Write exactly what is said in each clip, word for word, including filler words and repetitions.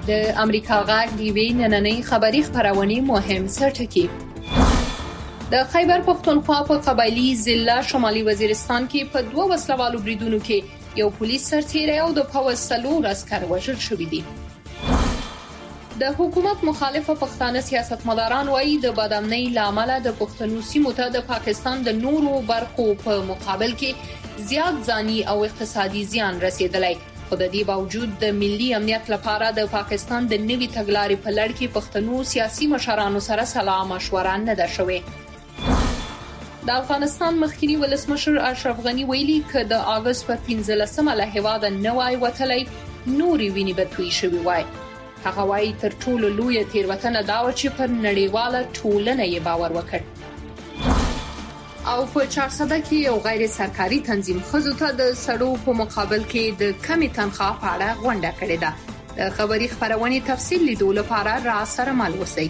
د امریکا غږ د یوې نننۍ خبري خپرونې مهم سرټکي. د خیبر پختونخوا په قبایلي ضلع شمالي وزیرستان کې په دوه وسلوالو بریدونو کې یو پولیس سرتیری او د پوځ څلور عسکر وژل شوي دي. د حکومت مخالفه پښتانه سیاستمداران وایي د بدامنۍ لامل د پښتنو سیمو ته د پاکستان د نورو برخو په مقابل کې زیات ځاني او اقتصادي زیان رسیدلی. خو د دې باوجود د ملي امنیت لپاره د پاکستان د نوي تګلارې په لړ کې پښتنو سیاسي مشرانو سره سلا مشوره نه ده شوې. د افغانستان مخکنی ولسمشر اشرف غنی ویلي ک د اگست په پنځلسمه له هیواده نه وای وتلی نوري ویني به توی شوی وای. هغه وایي تر ټولو لویه تیروتنه دا و چې پر نړیواله ټولنه یې باور وکړ. او په چارسده کې یو غیر سرکاري تنظیم ښځو ته د سړو په مقابل کې د کمې تنخواه په اړه غونډه کړې ده. د خبري خپرونې تفصیل لیدو لپاره را سره مل اوسئ.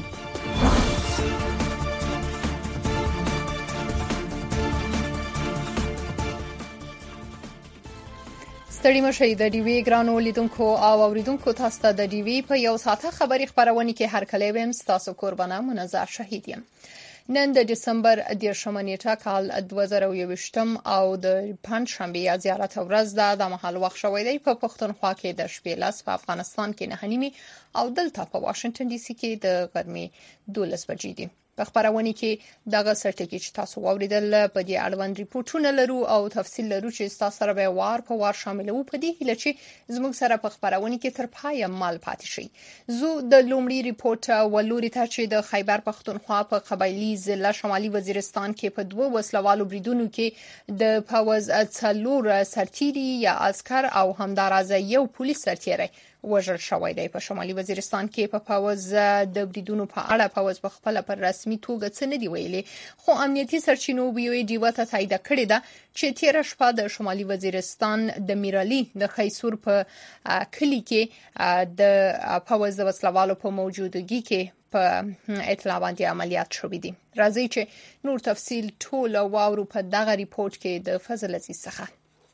ستړي مشئ د ډیوی ګرانو لیدونکو او اوریدونکو تاسو ته د ډیوی په یو ساعته خبري خبرونه کې هر کله ویم تاسو قربانه منظر شهید یم. نن د دسمبر دیرشمه نیټه کال دوه زره او یوویشتم او د پنځشنبه یا زیارت ورځ ده. د مهال وخت شوی دی په پښتونخوا کې د شپې لاس، په افغانستان کې نه نیمه او دلته په واشنگټن ډي سي کې د غرمې دولس بجې دي. په خبرونه کې دغه سرټکی چې تاسو واوریدل په دې اړوند ریپورتونه لرو او تفصیل لرو چې تاسو سره به وار په وار شاملو. په دې هیله چې زموږ سره په خبرونه کې تر پایه مال پاتې شي. زه د لومړي ریپورت ولوري ته چې د خیبر پختونخوا په قبایلي ضلع شمالي وزیرستان کې په دوه وسلوالو بریدونو کې د پوځ څلور سرتیري یا عسكر او همدارازه یو پولیس سرتیری وژل شوی دی. په شمالي وزیرستان کې په پوځ د بریدونو په اړه پوځ په خپل پر رسمي توګه څه نه دی ویلي، خو امنیتي سرچینو ویوي ډیو ته تایید کړی ده چې تیر شپه د شمالي وزیرستان د میرالي د خیسور په کلی کې د پوځ د وسلوالو په موجودګي کې په اطلاع باندې عملیات شوې دي. راځي چې نور تفصیل ټول واورو په دغه ریپورت کې د فضل عزیز څخه.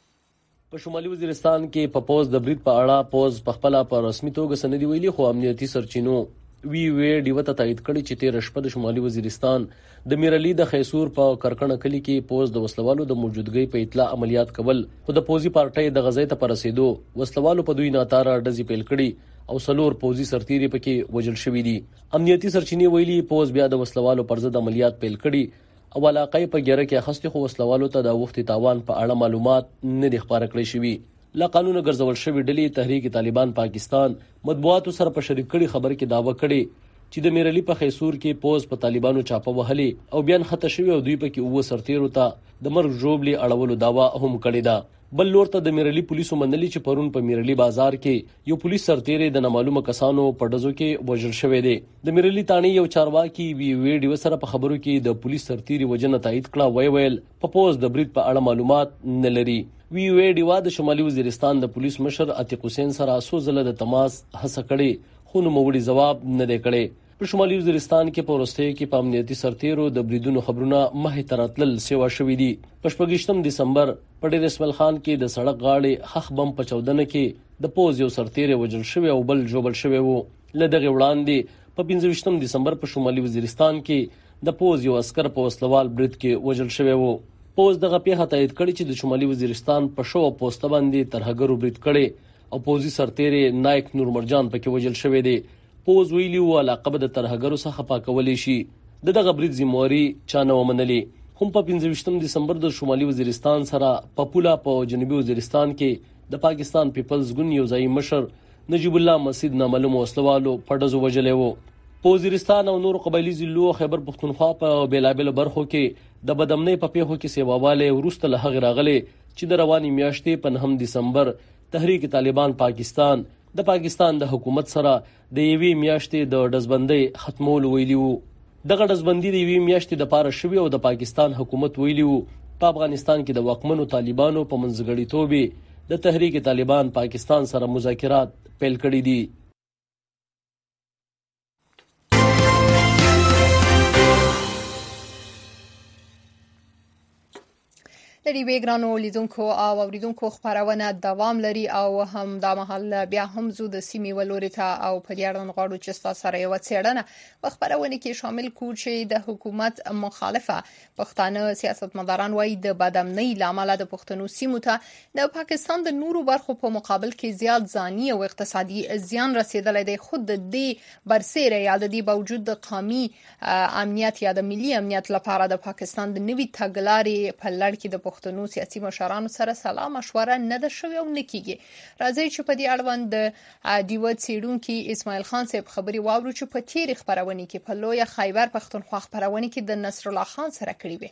په شمالي وزیرستان کې په پوز د برید په اړه پوز په خپل په رسمي توګه سندې ویلي، خو امنیتي سرچینو وی وی ډیو ته تایید کړی چې تیر شپه د شمالي وزیرستان د میرالي د خیسور په کرکنه کلی کې پوز د وسلوالو د موجودګۍ په اطلاع عملیات کول، خو د پوزي پارټۍ د غزې ته پرسیدو وسلوالو په دوی ناتاره ډزې پیل کړي او سلور پوزي سرتیري پکې وژل شوی دي. امنیتي سرچینې ویلي پوز بیا د وسلوالو پر ضد عملیات پیل کړي او علاقې په ګیره کې اخستې، خو وسلوالو ته د وخت تاوان په اړه معلومات نه دي خبره کړې شوی. لا قانون ګرځول شوی ډلې تحریک طالبان پاکستان مطبوعاتو سره په شریک کړي خبر کې داوا کړي چې د میرالي په خیسور کې پوز په طالبانو چاپه وهلي او بیان خطه شوی او دوی پکې اوه سرتیرو ته د مرګ ژوبلي اړولو داوا هم کړې ده. بل لور ته د میرالي پولیسو منلي چې پرون په میرالي بازار کې یو پولیس سرتیری د نامعلومه کسانو په ډزو کې وژل شوی دی. د میرالي تانی یو چارواکي وی ویډیو سره په خبرو کې د پولیس سرتیری وجنه تایید کړه، وی ویل په پوز د برید په اړه معلومات نه لري. وی ویډیو د شمالي وزیرستان د پولیس مشر عتیق حسین سره سو زله د تماس هڅه کړې، خو نو موړي جواب نه دی کړی. په شمالي وزیرستان کې په ورستۍ کې په امنیتي سرتیرو د بریدونو خبرونه مخې ته راتلل سیوا شوې دي. په شپږیشتم دسمبر په ډیر اسماعیل خان کې د سړک غاړې خخ بم په چودنه کې د پوز یو سرتیری وژل شوی او بل جوبل شوی وو. له دغه وړاندې په پنځه دسمبر په شمالي وزیرستان کې د پوز یو عسكر په وسلوال برید کې وژل شوی وو. پوز دغه پیښه تایید کړي چې د شمالي وزیرستان په شو پوسټ باندې ترهګرو برید کړي او پوزي سرتیری نایک نور مرجان پکې وژل شوی دی. پوز ویلی و علاقه د ترهګرو څخه پاکولې شي. د دغه برید ذمہواری چا نه ومنلي. هم په پنځه دسمبر د شمالي وزیرستان سره په پولا په جنوبي وزیرستان کې د پاکستان پیپلز ګوند یو ځای مشر نجیب الله مسجد نامعلوم وسلوالو په ډزو وژلې وو. په وزیرستان او نور قبایلی ضلعو خیبر پختونخوا په بیلابل برخو کې د بدامنۍ په پیښو کې سیواواله ورسته له هغه راغلي چې د رواني میاشتې په نهم دسمبر تحریک طالبان پاکستان د پاکستان د حکومت سره د یوې میاشتې د ډزبندۍ ختمول ویلی وو. دغه ډزبندۍ د یوې میاشتې د پاره شوی او د پاکستان حکومت ویلی وو په افغانستان کې د واکمنو طالبانو په منځګړیتوب د تحریک طالبان پاکستان سره مذاکرات پیل کړي دي. د ډیوې ګرانو لیدونکو او اوریدونکو خبرونه دوام لري او هم دا مهال بیا هم زو د سیمې ولوري ته او په دې اړه غواړو چې تاسو سره یو څېړنه په خبرونه کې شامل کړو چې د حکومت مخالفه پښتانه سیاستمداران وایي د بدامنۍ لامل د پښتنو سیمو ته د پاکستان د نورو برخو په مقابل کې زیات ځاني او اقتصادي زیان رسیدلی دی. خود د دې برسېره یا د دې باوجود د قومي امنیت یا د ملي امنیت لپاره د پاکستان د نوي تګلارې په لړ کې د پښتنو سیاسي مشرانو سره سلا مشوره نه ده شوې او نه کیږي. راځي چې په دې اړوند د دیو څېړونکي اسماعیل خان صاحب خبري واورو چې په تیری خبرونه کې په لوی خیبر پښتونخوا خبرونه کې د نصر الله خان سره کړی وي.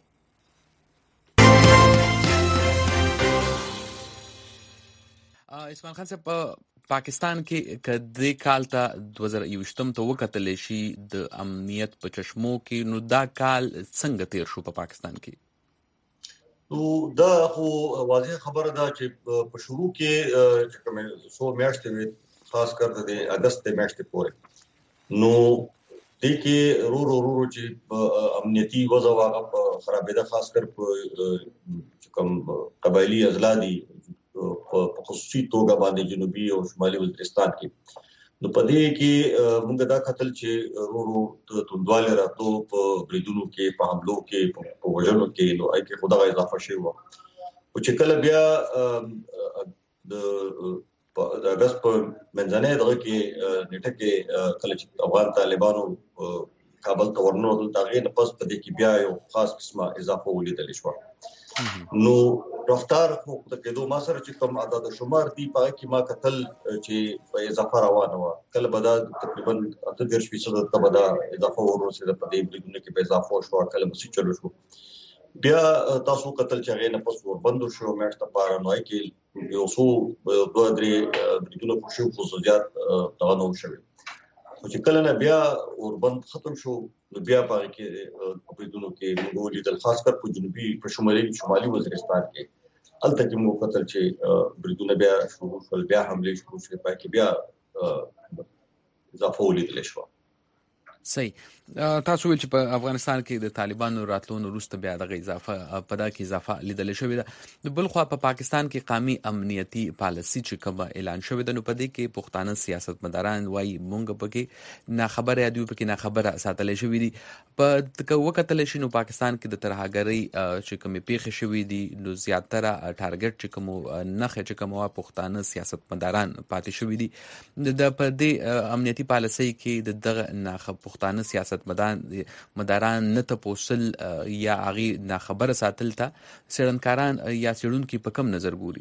اسماعیل خان صاحب پاکستان کې کدی کال ته دوه زره یوویشتم ته وکتل شي د امنیت په چشمو کې، نو دا کال څنګه تیر شو په پاکستان کې؟ نو دا خو واضح خبره ده چې په شروع کې چې کوم څو میاشتې وي، خاص کر د اگست میاشتې پورې، نو دې کې رو رو رو چې امنیتي وضع واغه خرابېده، خاص کر په کوم قبایلی اضلاع دي په خصوصي توګه باندې جنوبي او شمالي وزیرستان کې. نو په دې کې موږ دا کتل چې رو رو توندواله راتلو په بریدونو کې، په حملو کې، په وژنو کې، نو اې کې خدای اضافه شوی و. او چې کله بیا د د اگست په منځنۍ دغه کې نیټه کې کله چې افغان طالبانو کابل ته ورننوتل، هغه نه پس په دې کې بیا یو خاص قسمه اضافه ولیدل شو. نو رفتار خو د کېدو ما سره چې کوم عدد شمار دی په کې ما قتل چې په اضافه روانه و، کله به دا تقریبا اته دیرش فیصد ته به دا اضافه ورسېده په دې بریدونو کې به اضافه شو، کله به چلو شو. بیا تاسو قتل چې هغه نه پس ور بند شو میاشت لپاره، نو کې یو څو دوه درې بریدونو په شو خو زیات دا نو شوی. خو چې کله نه بیا ور بند ختم شو، نو بیا په کې په بریدونو کې موږ ولیدل، خاص کر په جنوبي په شمالي شمالي وزیرستان کې الته کې موږ قتل چې بریدونه بیا شروع شول، بیا حمله شروع شوه، په کې بیا اضافه ولیدل شو. صحیح. تاسو ویل چې په افغانستان کې د طالبانو راتلون وروسته بیا د اضافه په دا کې اضافه لیدل شوې ده. بل خو په پاکستان کې قومي امنیتي پالیسي چې کوم اعلان شوې ده، نو په دې کې پښتانه سیاستمداران وایي مونږ پکې نه خبره یا دوی پکې نه خبره ساتلې شوې دي. په وکتل شي نو پاکستان کې د ترهګرۍ چې کوم پیښې شوې دي، نو زیاتره ټارګټ چې کوم نه خې چې کوم پښتانه سیاستمداران پاتې شوې دي. د په دې امنیتي پالیسي کې د دغه نه پښتانه سیاست مدان مداران نه تپوسل یا اغي نه خبره ساتل ته سړنکاران یا سړونکو په کم نظر ګوري؟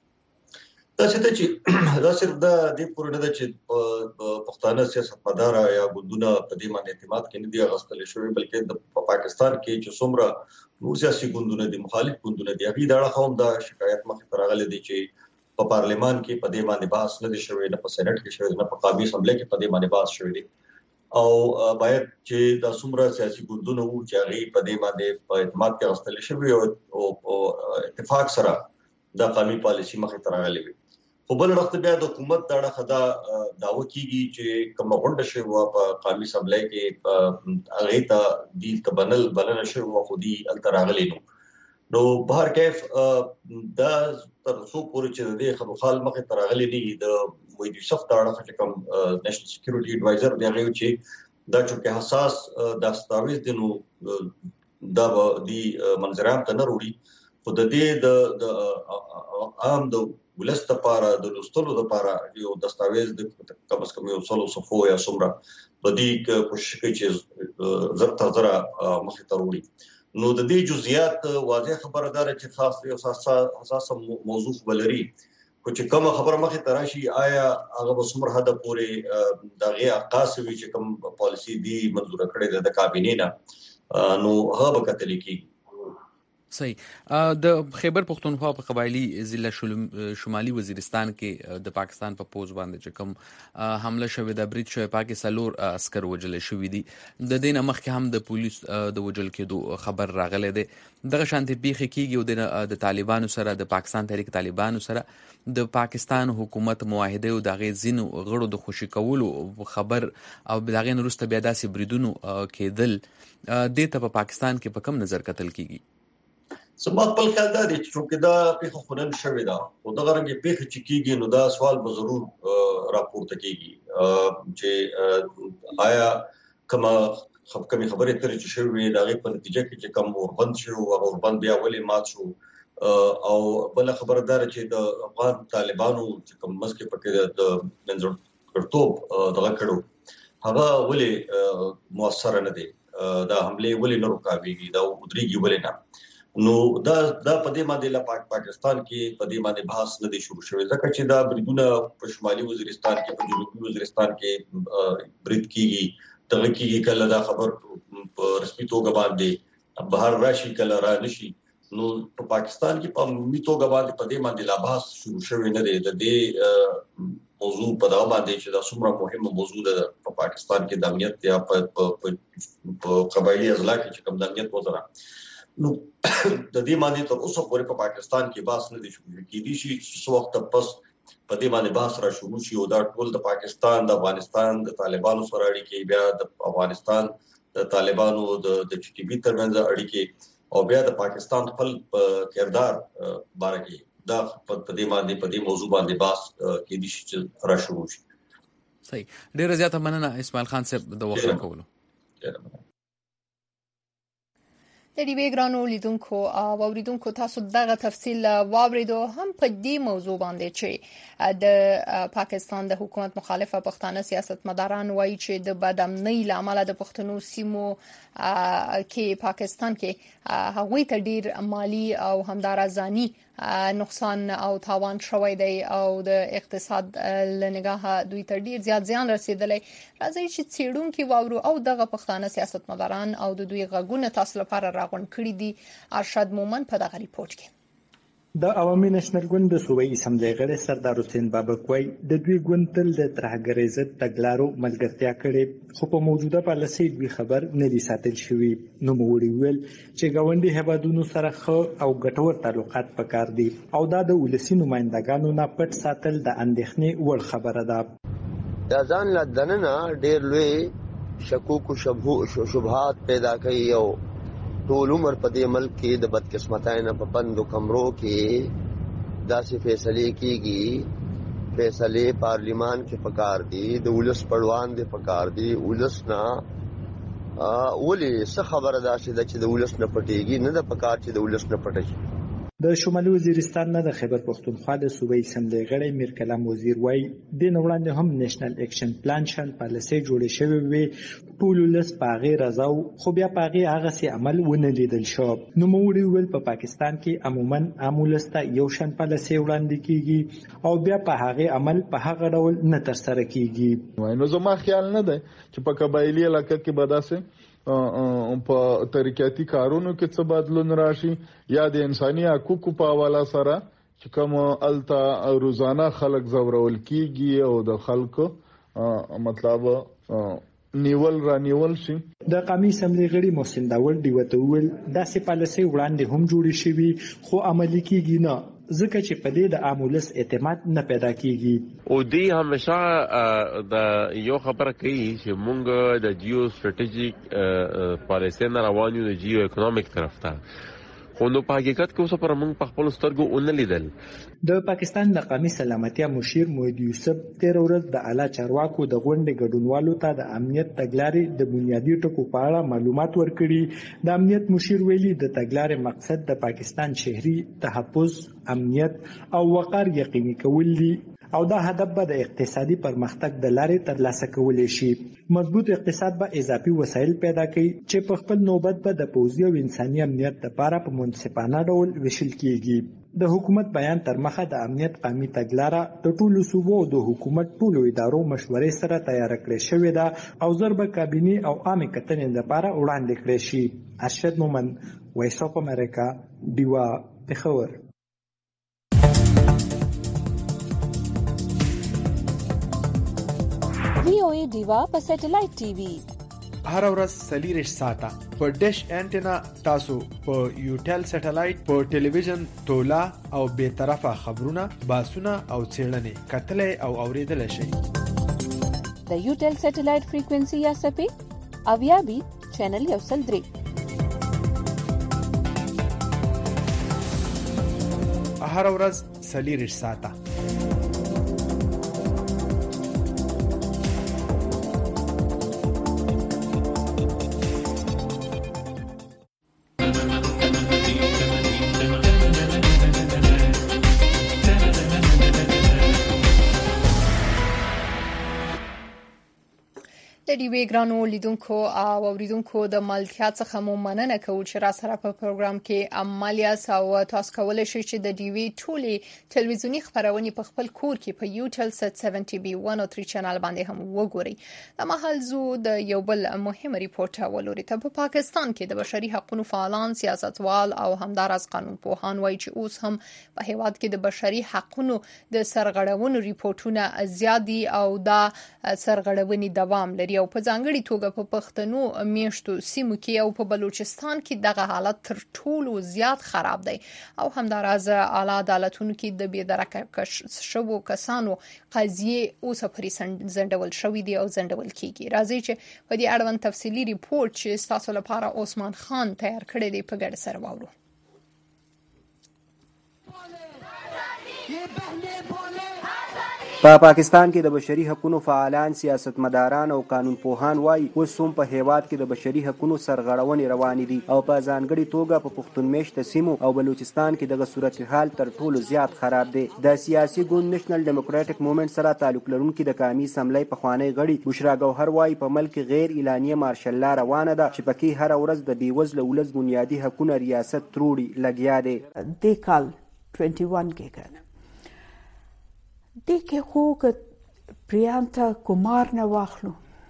دا چې چې دا صرف د دې پورې نه ده چې پښتانه سیاستمدار یا ګوندونه په دې باندې اعتماد کوي دي غوښتل شوی، بلکې د پاکستان کې چې څومره نور سیاسي ګوندونه دي، مخالف ګوندونه دي، هغه دا قوم دا شکایت مخې ته راغلي دي چې په پارلیمان کې په دې باندې بحث نه دي شوی، نه په سېنات کې شوی، نه په قومي اسمبلی کې په دې باندې بحث شوی دي. او باید چې د څومره سیاسي ګوندونه وو چې هغه په دې باندې په اعتماد کې غوښتل شوی او اتفاق سره د قومي پالیسي مخې ته راغلي وي. خو بل وخت بیا د حکومت دا خدا داوا کیږي چې کوم غونډه شوی و په قومي اسمبلی کې هغه ته د تبنل بلنه شوی و، خو دی التراغلی نو نو بهر کیف دا تر څو پورې چې د خبرخال مخې ته راغلي دي، د وې د صف دا چې کوم نېشنل سکیورټي ایډوایزر دی هغه چې دا چې حساس داستاویز دي، نو دا د منظرام ته نه وروړي، خو د دې د عام د ولست لپاره د لوستلو لپاره یو داستاویز د کم از کم یو څلور صفو یا څومره د دې کوشش کوي چې زر تر زر مخې ته وروړي. نو د دې جزئیات واضح خبره ده چې خاص یو حساس موضوع بلري، خو چې کومه خبره مخې ته راشي آیا هغه به څومره حد پورې دغه عکاس وي چې کوم پالیسي دی منظور کړي د کابینې نه، نو هغه به کتل کیږي. صحیح. د خیبر پختونخوا په قبایلی ضلع شمالي وزیرستان کې د پاکستان په پوز باندې چې کوم حمله شوې ده، برید شوی، پاکي سلور عسكر وجل شوی دي. د دې نه مخکې هم د پولیس د وجل کېدو خبر راغلی دی. دغه شانتي پیښې کیږي او د طالبانو سره د پاکستان تحریک طالبانو سره د پاکستان حکومت معاهده او دغه زینو غړو د خوشی کولو خبر او دغه وروسته بیا داسې بریدونو کېدل، د ته په پاکستان کې په کم نظر کتل کیږي؟ سما خپل خیال دا دی چې دا پیښه خونن شوې ده او دا غرنګ پیښه چې کیږي نو دا سوال به ضرور راپورته کیږي چې آیا کما کمی خبرې ترې چې شوې دا غي په نتیجه کې چې کم اوربند شو او اوربند بیا ولې مات شو او بل خبردار چې د افغان طالبانو چې کوم مسکه پکې د منځ ورتوب دغه کړو هغه ولې موثر نه دي دا حمله ولې نه رکاويږي دا ودرېږي ولې نه نو دا دا په دې باندې لا پاک پاکستان کې په دې باندې بحث نه دی شروع شوی ځکه چې دا بریدونه په شمالي وزیرستان کې په جنوبي وزیرستان کې برید کیږي دغه کیږي کله دا خبر په رسمي توګه باندې بهر راشي کله را نشي نو په پاکستان کې په عمومي توګه باندې په دې باندې لا بحث شروع شوی نه دی د دې موضوع په دا باندې چې دا څومره مهمه موضوع ده په پاکستان کې د امنیت یا په قبایلی اضلاع کې چې کوم د امنیت وزرا نو د دې باندې تر اوسه پورې په پاکستان کې بحث نه دی شروع کیدی شي څو وخت پس په دې باندې بحث را شروع شي او دا ټول د پاکستان د افغانستان د طالبانو سره اړیکې بیا د افغانستان د طالبانو د د ټي ټي بي ترمنځ اړیکې او بیا د پاکستان خپل کردار بارکه دا په دې باندې په دې موضوع باندې بحث کیدی شي چې را شروع شي صحیح ډیر زیاته مننه اسماعیل خان صاحب د وخت راکولو د دې وګرانو لیدونکو او اوریدونکو تاسو دغه تفصیل واوریدو هم په دې موضوع باندې چې د پاکستان د حکومت مخالفه پښتانه سیاستمداران وایي چې د بدامنۍ لامل د پښتنو سیمو کې پاکستان کې هغوی ته ډیر مالی او همدارزانی نقصان او تاوان شوی دی او د اقتصاد لنګاه دوی ته ډیر زیات زیان رسیدلی راځي چې څېړونکو واورو او دغه پښتانه سیاستمداران او د دوی غږونه تاسو لپاره راغون کړی دي ارشد مومن په دغه ریپورت کې د عوامي نېشنل ګوند د صوبایي اسمبلی غړي سردار حسین بابک وای د دوی ګوند تل د ترهګرۍ ضد تګلارو ملګرتیا کړې خو په موجوده پالیسۍ دوی خبر نه دي ساتل شوي نو موړي ویل چې ګاونډي هیوادونو سره ښه او ګټور تعلقات پکار دي او دا د ولسی نمائندګانو نه پټ ساتل د اندېښنې وړ خبره ده دا ځان لا دننه ډېر لوی شکوک او شبهات پیدا کوي او ټول عمر په دې ملک کې د بدقسمتۍ نه په بندو کمرو کې داسې فیصلې کېږي فیصلې پارلیمان کې پکار دي د ولس پړوان دي پکار دي ولس نه ولې څه خبره ده چې د ولس نه پټېږي نه د پکار چې د ولس نه پټ شي د شمالي وزیرستان نه د خیبر پختونخوا د صوبایي اسمبلی غړی میر کلام وزیر وای د نوړاندې هم نېشنل اکشن پلان شان پالیسي جوړې شوې وي ټول ولس پاغه رضاو خو بیا پاغه هغه سي عمل ونه لیدل شو نو موړي ویل په پاکستان کې عموما عامولسته یو شان پالیسي وړاندې کیږي او بیا په هغه عمل په هغه ډول نه تر سره کیږي نو زما خیال نه ده چې په قبایلی علاقه کې بداسه په طریقاتي کارونو کې څه بدلون راشي یا د انساني حقوقو په حواله سره چې کوم التا روزانه خلک زورول کیږي او د خلکو مطلب نیول را نیول شي د قومي اسمبلی غړي محسن داول دی وته ول داسې پالیسي وړاندې هم جوړې شوي خو عملي کیږي نه ځکه چې په دې د عامولس اعتماد نه پیدا کیږي او دی همیشه د یو خبره کوي چې مونږ د جیو سټریټیجیک پالیسي نه روان یو د جیو اکونومیک طرف ته خو نو په حقیقت کې اوس پر مونږ په خپل سترګو ون لیدل د پاکستان د قومي سلامتیا مشیر موحد یوسف تیر ورځ د اعلی چارواکو د غونډې ګډونوالو ته د امنیت تګلارې د بنیادی ټکو په اړه معلومات ورکړي د امنیت مشیر ویلي د تګلارې مقصد د پاکستان شهري تحفظ امنیت او وقار یقیني کول دي او دا هدف به د اقتصادي پرمختګ د لارې ترلاسه کولای شي مضبوط اقتصاد به اضافي وسایل پیدا کړي چې په خپل نوبت به د پوځي او انساني امنیت لپاره په منصفانه ډول ویشل کیږي د حکومت بیان تر مخه د امنیت قومي تګلارې د ټولو صوبو او د حکومت ټولو ادارو مشورې سره تیار کړې شوې ده او ضرب کابینه او عامه کتنې لپاره وړاندې کړې شي ارشد مومن وایس اف امریکا دیوا پېښور وی او ای دیوا په سټلایټ ټي وي هر ورځ سلیریش ساته په ډیش انټینا تاسو په یوټل سټلایټ په ټلویزیون تولا او به طرفه خبرونه باسونه او څېړنې کتلې او اوریدل شي د یوټل سټلایټ فریکوئنسي یا سپې اویا بي چینل یو سل درې هر ورځ څلور ساعته. د ډیوی ګرانو لیدونکو او اوریدونکو د ملتیا څخه مو مننه کوو چې را سره په پروګرام کې عملیات او تاسو کولای شئ چې د ډیوی ټولي ټلویزیونی خبرونه په خپل کور کې په یوټل سټ سبعین بي مية وثلاثة چینل باندې هم وګورئ. د مهال زو د یو بل مهم ریپورت ولوري ته په پاکستان کې د بشري حقوقو فعالان، سیاستوال او همدارس قانون پوهان وایي چې اوس هم په هیواد کې د بشري حقوقو د سرغړونو ریپورتونه زیات دي او دا سرغړونې دوام لري. او په ځانګړي توګه په پښتنو میشتو سیمو کې او په بلوچستان کې دغه حالت تر ټولو زیات خراب دی او همدارز اعلی عدالتونو کې د بېدرکه شوو کسانو قضیې اوس پرې زندول شوې دي او زندول کیږي. راځي چې په دې اړوند تفصیلی ریپورت چې تاسو لپاره عثمان خان تیار کړی دی په ګډه سره واورو. په پاکستان کې د بشري حقوقو فعالان، سیاستمداران او قانون پوهان وایي اوس هم په هیواد کې د بشري حقوقو سرغړونې روانې دي او په ځانګړي توګه په پښتون میشته سیمو او بلوچستان کې دغه صورتحال تر ټولو زیات خراب دی. د سیاسي ګوند نېشنل ډیموکراټک موومېنټ سره تعلق لرونکي د قومي اسمبلی پخوانی غړي بشرا ګوهر وایي په ملک غیر اعلانیه مارشل لا روانه ده چې پکې هر ورځ د بیوزله ولس بنیادي حقوقو ریاست تروړي لګیا دی. د کال اکیس کې کنه د کې خو پریانتا کومار نه واخلو،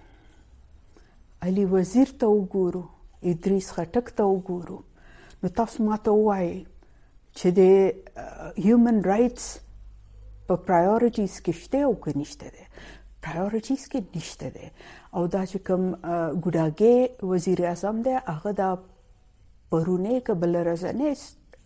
علي وزیر ته وګورو، ادریس خټک ته وګورو، نو تاسو ماته وایي چې د هیومن رائټس په پرایورټیز کې شته او که نشته ده. پرایورټیز کې نشته ده او دا چې کوم ګوډاګي وزیر اعظم دی هغه دا پرونه کبل رزنه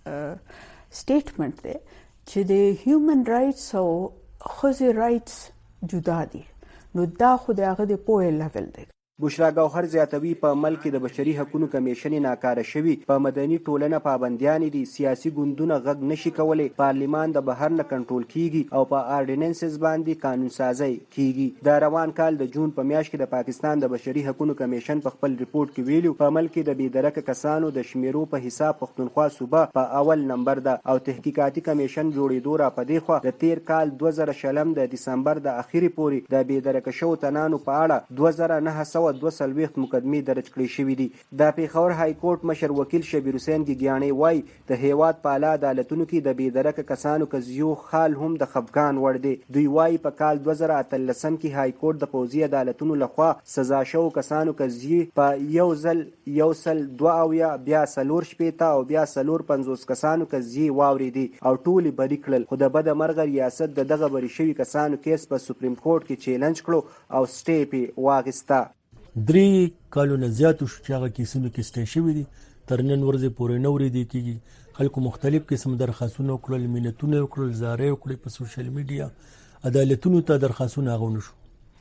سټیټمنټ دی چې د هیومن رائټس او خزي رائټس جدا دي، نو دا خو د هغه د پوهې لیول دی. بشرا ګوهر زیاتوي په ملک کې د بشري حقوقو کمیشن ناکاره شوی، په مدني ټولنه پابندیان دي، سیاسي ګوندونه غږ نشي کولای، پارلیمان د بهر نه کنټرول کیږي او په آرډیننسز باندې قانون سازي کیږي. د روان کال د جون په میاشت کې د پاکستان د بشري حقوقو کمیشن په خپل ریپورت کې ویلو په ملک کې د بېدرکه کسانو د شمیرو په حساب پښتونخوا صوبه په اول نمبر ده او تحقیقاتي کمیشن جوړېدو را پدې خو د تیر کال دوه زره شلم د دسمبر د اخیری پورې د بېدرکه شو تنانو په اړه دوه زره نه سوه دوه څلوېښت مقدمې درج کړې شوې دي. د پېښور های کورټ مشر وکیل شبیر حسین ګیګیاني وایي د هیواد په اعلی عدالتونو کې د بېدرکه کسانو قضیو حال هم د خفګان وړ دی. دوی وایي په کال دوه زره اتلسم کې های کورټ د پوځي عدالتونو لخوا سزا شوو کسانو قضیې په یو ځل یو سل دوه اویا بیا څلور شپېته او بیا څلور پنځوس کسانو قضیې واورېدې او ټولې بری کړل، خو د بده مرغه ریاست د دغه بری شوي کسانو کیس په سپریم کورټ کې چیلنج کړو او سټې پې واخیسته. درې کالونه زیات شو چې هغه کیسونو کې سټې شوي دي، تر نن ورځې پورې نه اورېدل کېږي. خلکو مختلف قسم درخواستونه وکړل، منتونه وکړل، زارۍ وکړې په سوشل میډیا، عدالتونو ته درخواستونه هغه ونه شو.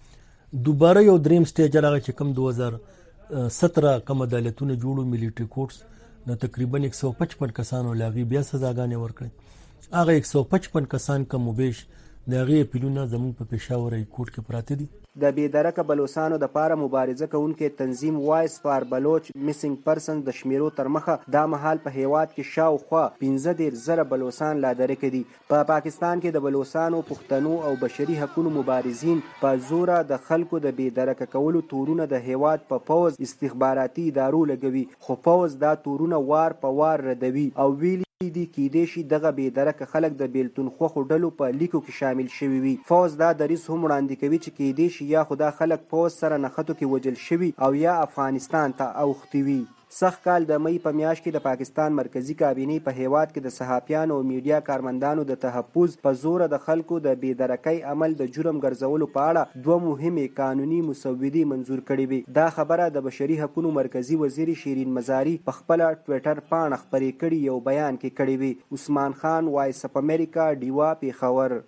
دوباره یو دریم سټیج هغه چې کوم دوه زره ستره کوم عدالتونه جوړو میلیټري کورټس، نو تقریبا یک سوه پچپن کسانو له هغې بیا سزاګانې ورکړې. هغه یک سوه پچپن کسان کم و بیش د هغې اپیلونه زموږ په پېښور های کورټ کې پراته دي. د بېدرکه بلوچستانو د پاره مبارزه کوونکې تنظیم وایس فار بلوچ میسنګ پرسن د شمیرو تر مخه دا مهال په هیواد کې شاوخوا پنځه دېرش زره بلوچستان لا درکه دي. په پا پاکستان کې د بلوچستانو پښتنو او بشري حقوقو مبارزین په زوره د خلکو د بېدرکه کولو تورونه د هیواد په پوز استخباراتي ادارو لګوي، خو پوز دا تورونه وار په وار ردوي او ویلي دي کېدای شي دغه بېدرکه خلک د بیلتون خوښو ډلو په لیکو کې شامل شوي وي. فوز دا دریځ هم وړاندې کوي چې کېدای شي یا خو دا خلک پوز سره نښتو کې وجل شوي او یا افغانستان ته اوښتي وي. سخت کال د مئی په میاشت کې د پاکستان مرکزی کابینې په هیواد کې د صحافیانو او میډیا کارمندانو د تحفظ په زور د خلکو د بېدرکۍ عمل د جرم ګرځولو په اړه دوه مهمې قانوني مسودې منظور کړې وې. دا خبره د بشري حقوقو مرکزی وزیر شیرین مزاری په خپله ټویټر پاڼه خپرې کړې یو بیان کې کړې وې. عثمان خان، وایس اف امریکا، ډیوا، پېښور.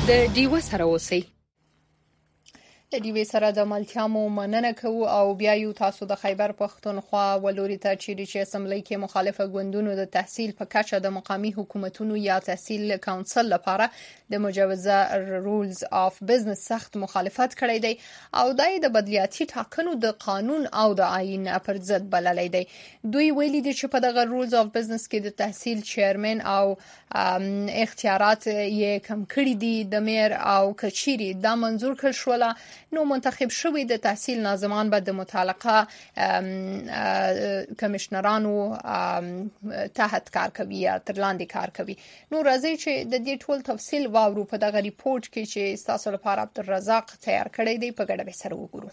د ډیوه سره اوسئ. د ډیوې سره د ملتیا مو مننه کوو او بیا یو تاسو د خیبر پښتونخوا ولوري ته چیرې چې اسمبلی کې مخالفه ګوندونو د تحصیل په کچه د مقامی حکومتونو یا تحصیل کونسل لپاره د مجوزه رولز اف بزنس سخت مخالفت کړی دی او دای د بدلیاتي ټاکنو د قانون او د آئین پر ضد بللی دی. دوی ویلي دي چې په دغه رولز اف بزنس کې د تحصیل چیرمن او اختیارات یې کم کړي دي. د میر او کچيري دا منظور کړ شوله نو منتخب شوی د تحصیل ناظمان به د متعلقه کمشنرانو تحت کار کوي یا تر لاندې کار کوي. نو راځي چې د دې ټول تفصیل واورو په دغه ریپورت کې چې تاسو لپاره عبدالرزاق تیار کړی دی. په ګډه به سره وګورو.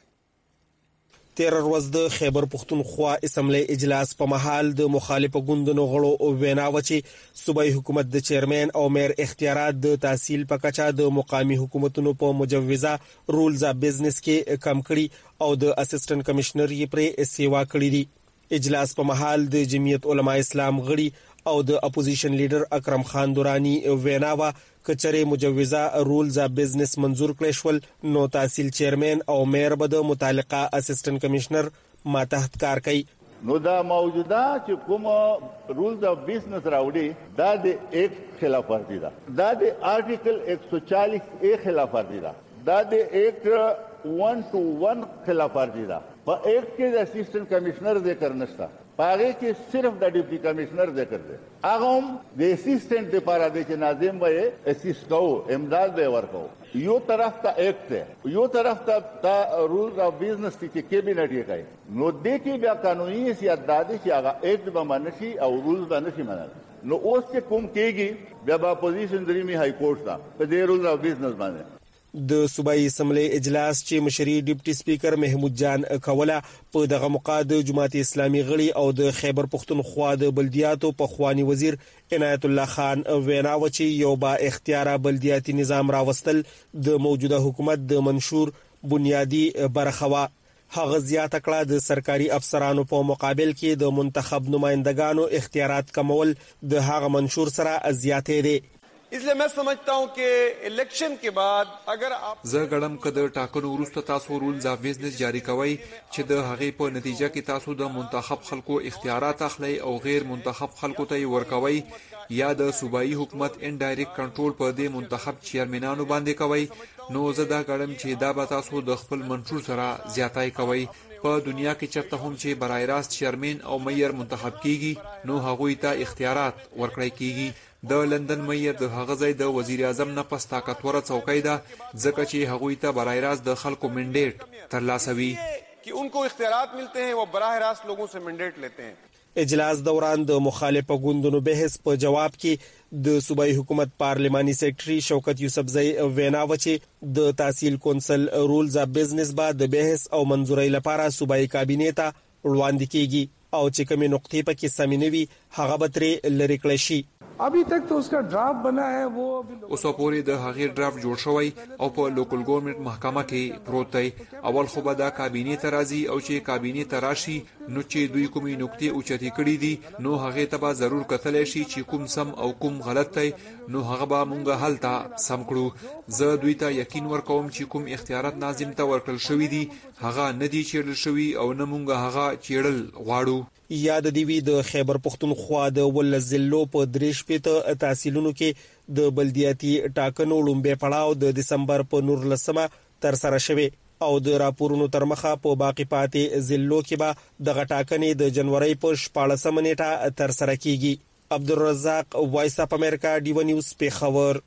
تیر ورځ د خیبر پښتونخوا اسمبلی اجلاس په محل د مخالفه ګوندونو غړو او ویناو چې صوبایي حکومت د چیرمن او میر اختیارات د تحصیل په کچا د مقامی حکومتونو په مجوزه رولز اف بزنس کې کم کړي او د اسسټنټ کمشنر یې پر سیوا کړی دي. اجلاس په محل د جمعیت علما اسلام غړي او د اپوزیشن لیډر اکرم خان دورانی ویناوه کچره مجوزه رولز اف بزنس منظور کړی شول نو تحصیل چیرمن او میر به د متعلقه اسسټنټ کمشنر ماتحت کار کوي. نو دا موجوده چې کوم رولز اف بزنس راوړي دا د ایکټ خلاف ورزي ده. دا د آرټیکل ایک سو چالیس اے خلاف ورزي ده. دا د ایکټ ون ټو ون خلاف ورزي ده. په ایکټ کې د اسسټنټ کمشنر ذکر نشته. پاره کې صرف د ډیپټي کمشنر ذکر دی. هغه هم د اسسټنټ لپاره د چې ناظم به اسیست کوو امداد به ورکو. یو طرف ته ایکټ دی یو طرف ته د رولز اف بزنس چې کیبینټ یې کوي. نو د کې بیا قانوني سیاست دادي چې هغه ایکټ به منشي او رولز به نشي منل. نو اوس چې کوم کېږي بیا به اپوزیشن دریمي های کورټ ته په دې رولز اف بزنس باندې د صوبایي اسمبلی اجلاس چې مشري ډیپټي سپیکر محمود جان کوله په دغه موقع د جماعت اسلامي غړي او د خیبر پښتونخوا د بلدیاتو په خواني وزیر عنایت الله خان ویناو چې یو با اختیار بلدیاتي نظام راوستل د موجوده حکومت د منشور بنیادی برخه وا. هغه زیاته کړه د سرکاري افسرانو په مقابل کې د منتخب نمائندگانو اختیارات کمول د هغه منشور سره زیاتې دي. इसलिए मैं समझता हूं कि इलेक्शन के बाद अगर आप زه ګړم کده ټاکنو وروسته تاسو رولز اف بزنس جاری کوي چې د هغې په نتیجه کې تاسو د منتخب خلکو اختیارات اخلي او غیر منتخب خلکو ته ورکوي یا د صوبایي حکومت ان ډایرکټ کنټرول په دې منتخب چیرمنانو باندې کوي. نو زه دا ګړم چې دا به تاسو د خپل منشور سره زیاتای کوي. په دنیا کې چرته هم چې برای راست چیرمن او مېر منتخب کیږي نو هغوی ته اختیارات ورکړی کیږي. د لندن مېر د هغه ځای د وزیر اعظم نه پس طاقتوره څوکۍ ده ځکه چې هغوی ته برای راست د خلکو منډیټ ترلاسوي कि उनको इख्तियारात मिलते हैं वो बराह रास्त लोगों से मैंडेट लेते हैं. اجلاس دوران د مخالفه ګوندونو بحث په جواب کې د صوبایي حکومت پارلماني سیکریټري شوکت یوسفزئی ویناو چې د تحصیل کونسل رولز اف بزنس با د بحث او منځوري لپاره صوبایي کابینه ته وړاندې کیږي او چې کومې نقطې پکې سمینوي هغه به ترې لری کړی شي. अभी तक तो उसका ड्राफ्ट बना है वो اوسه پوری د هغې ډرافټ جوړ شوی او په لوکل ګورنمنت محکمه کې پروت دی. اول خو به دا کابینه ته راځي او چې کابینه ته راشي نو چې دوی کومې نقطې اوچتې کړې دي نو هغه ته به ضرور کتلی شي چې کوم سم او کوم غلط دی نو هغه به مونږ هلته سم کړو. زه دوی ته یقین ورکوم چې کوم اختیارات ناظم ته ورکړل شوی دي هغه نه دي چیرل شوی او نه مونږ هغه چیرل غواړو. یاد دی وی د خیبر پښتونخوا د ولزلو په دریش پته تحصیلونو کې د بلدیاتي ټاکنو لومبه پړاو د دسمبر په نور لسمه تر سره شوه او د راپورونو تر مخه په باقی پاتې ضلعو کې به د غټاکنې د جنوري په شپږمه نیټه تر سره کیږي. عبدالرزاق وایس اپ امریکا ډیو نیوز په خبر.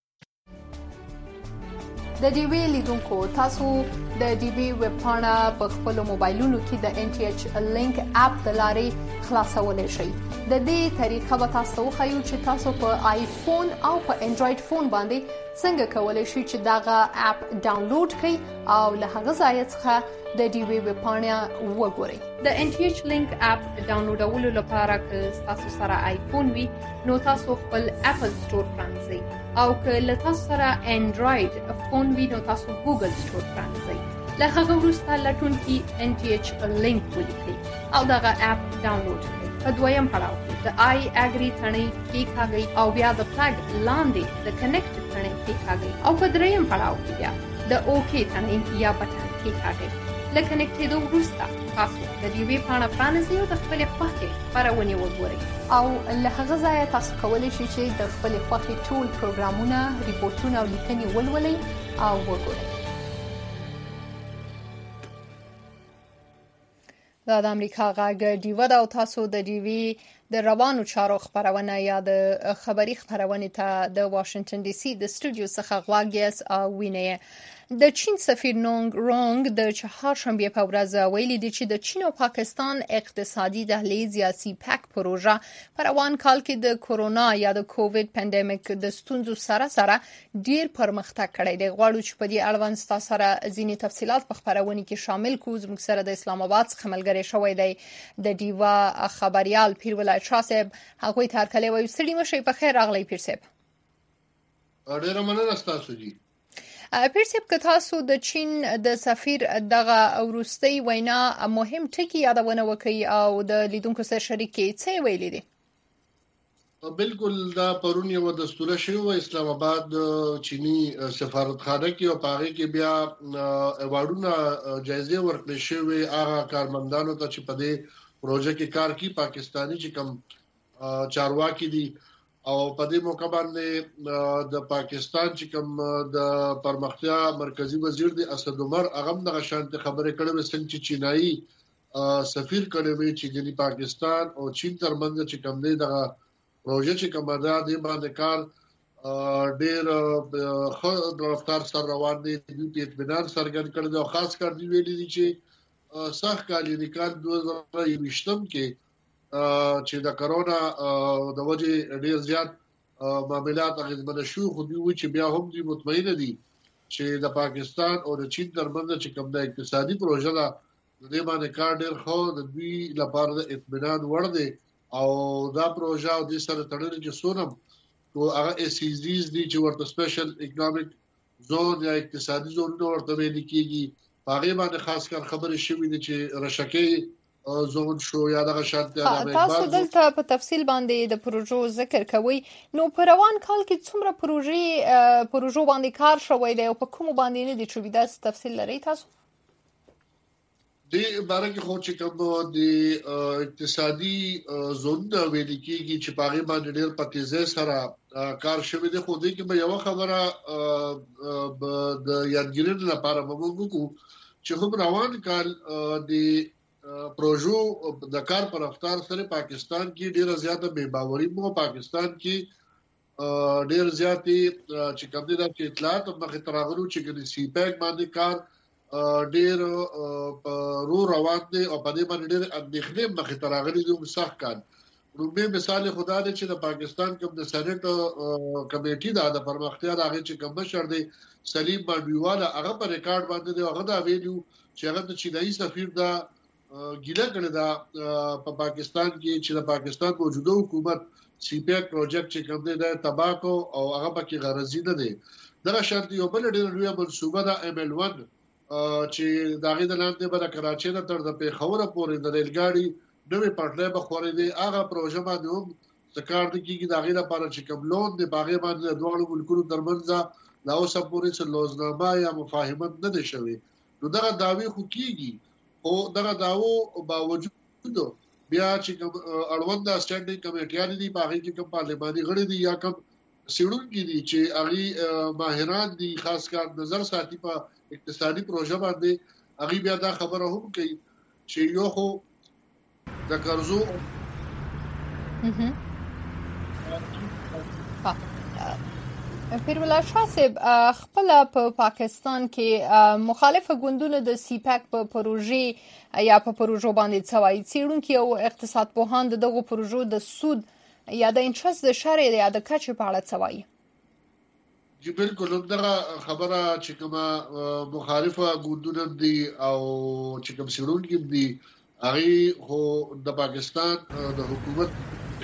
د ډي وی لیدونکو تاسو د ډي وی ویب پاڼه په خپل موبایلونو کې د ان ټي ایچ لینک اپ د لارې خلاصولای شئ. د دې طریقه به تاسو خو چې تاسو په آیفون او په انډراید فون باندې څنګه کولای شئ چې داغه اپ ډاونلوډ کړئ او له هغه ځای څخه د ډي وی ویب پاڼه وګورئ. د ان ټي ایچ لینک اپ ډاونلوډولو لپاره که تاسو سره آیفون وي نو تاسو خپل اپل سٹور پرانځئ او که له تاسو سره انډراید فون وي نو تاسو ګوګل سٹور پرانځئ. له هغه وروسته لټون کې ان ټي ایچ لینک ولیکئ او دغه اپ ډاونلوډ کړئ. په دویم پړاو کې د آی اګری ثنې کېکاږئ او بیا د فلګ لاندې د کنیکټ ثنې کېکاږئ او په دریم پړاو کې بیا د اوکی ثنې یا بټن کېکاږئ. له کنیکټېدو وروسته تاسو د ډیوي پاڼه پرانیزئ او د خپلې خوښې خپرونې وګورئ او له هغه ځایه تاسو کولی شئ چې د خپلې خوښې ټول پروګرامونه، ریپورټونه او لیکنې ولولئ او وګورئ. دا د امریکا غږ ډیوه ده او تاسو د ډیوي د روانو چارو خبرونه یا د خبري خبرونې ته د واشنگټن ډي سي د سټوډیو څخه غواړئ او وینئ. د چین سفیر نونګ رونګ د چهارشنبه په ورځ ویلي دی چې د چین او پاکستان اقتصادي دهلیز یا سی پاک پروژه په روان کال کې د کورونا یا د کووډ پاندیمیک د ستونزو سره سره ډیر پرمختګ کړی دی. غواړو چې په دې اړوند ستاسو سره ځینې تفصيلات په خبرونه کې شامل کړو. زموږ سره د اسلام آباد څخه ملګری شوی دی د ډیوا خبريال پیر ولای شاه صاحب. هغه تر کله وایي سړي مشه په خیر راغلی پیر صاحب. ډیر مننه تاسو جی. پیر صاحب که تاسو د چین د سفیر دغه ورستۍ وینا مهم ټکی یادونه وکړي او د لیدونکو سره شریکي څه ویلي دي؟ بالکل دا پرون یو دستور شوی اسلام آباد چینی سفارتخانه کې او پاره کې بیا ایوارډونه جایزه ورکړل شوی هغه کارمندانو ته چې په دې پروژه کې کار کوي پاکستانی چې کم چارواکي دي او په دې موقع باندې د پاکستان چې کوم د پرمختیا مرکزی وزیر دی اسد عمر هغه د شانت خبرې کړې څنګه چې چینایي سفیر کړي چې د پاکستان او چین ترمنځ چې کوم دی دغه پروژه چې کومه ده د باندې کار ډېر خو رفتار سره روان دي. د دې اطمینان څرګند کړی او خاص کار دی ویلي دي چې سخت کال د کال دوه هزار یوولسم کې چې د کرونا د وجې ډېر زیات معاملات غیبه شو خو دوی و چې بیا هم دوی مطمئن دي چې د پاکستان او د چین ترمنځ چې کوم د اقتصادي پروژه ده د دې باندې کار ډېر خو د دوی لپاره د اطمینان وړ دی او دا پروژه او د سره تړلې چې سونم او هغه اس ای زیز دي چې ورته سپیشل اکونومیک زون یا اقتصادي زون ورته ویل کیږي هغه باندې خاص کار خبرې شوې دي چې رشکې زون شو یا دغه شرط تاسو دلته په تفصیل باندې د پروژو ذکر کوي. نو په روان کال کې څومره پروژې پروژو باندې کار شوی دی او په کوم باندې نه دي چې دا تفصیل لري تاسو؟ د باره کې خو چې کوم د اقتصادي زون ویل کېږي چې په هغه باندې ډېر په تیزه سره کار شوی دی. خو دې کې به یو خبره د یادګیرۍ لپاره موږ وکړو چې هم روان کال د پروژو د کار پر رفتار سره پاکستان کې ډیره زیاته بے باوري مو پاکستان کې ډیر زیاتې چې کوم دي د اطلاعات مخه تراغلو چې د سی پیک باندې کار ډیر رو روان دي او په دې باندې ډیر اندېښنې مخه تراغلي دي صح کار. نو به مثال خدا دې چې د پاکستان کوم د سېنات کمیټې د پرمختیا د هغه چې کوم مشر دی سلیم باندېواله هغه په ریکارډ باندې دی هغه دا ویلو چې هغه د چینایي سفیر دا ګیله کړی دا په پاکستان کې چې د پاکستان موجوده حکومت سی پی ایک پروجیکټ چې کوم دی د تباکو او هغه پکې غرضی نه دی. دا شرط یو بل ډېر لوی منصوبه ده ایم ال ون چې داغه د لاندې به د کراچۍ نه تر د پیښور پورې د ریل ګاډي نوې پټلۍ به خورې دی. هغه پروژه باندې هم څکار دي کیږي داغه لپاره چې کوم لون دی باغې باندې دوه ملکونو ترمنځ لا اوسه پورې څه لوزنامه یا مفاهمت نه دي شوی. نو دا داوی خو کیږي او دغه داوو باوجود بیا چې اړوند سټانډینګ کمیټیان دي په هغه کې کوم پارلماني غړي دي یا کوم سیړونکي دي چې هغه ماهران دي خاص کار نظر ساتي په اقتصادي پروژه باندې هغه بیا دا خبره هم کوي چې یو خو د قرضو پیر ولای شاه صاحب خپل په پاکستان کې مخالف ګوندونو د سی پاک په پروژې یا په پروژو باندې څوای څیړونکو او اقتصاد پوهان دغه پروژو د سود یا د انټرست د شرع یا د کچې په اړه څوای. جی بالکل دغه خبره چې کومه مخالفه ګوندونه دي او چې کوم څیړونکو دي هغه خو د پاکستان د حکومت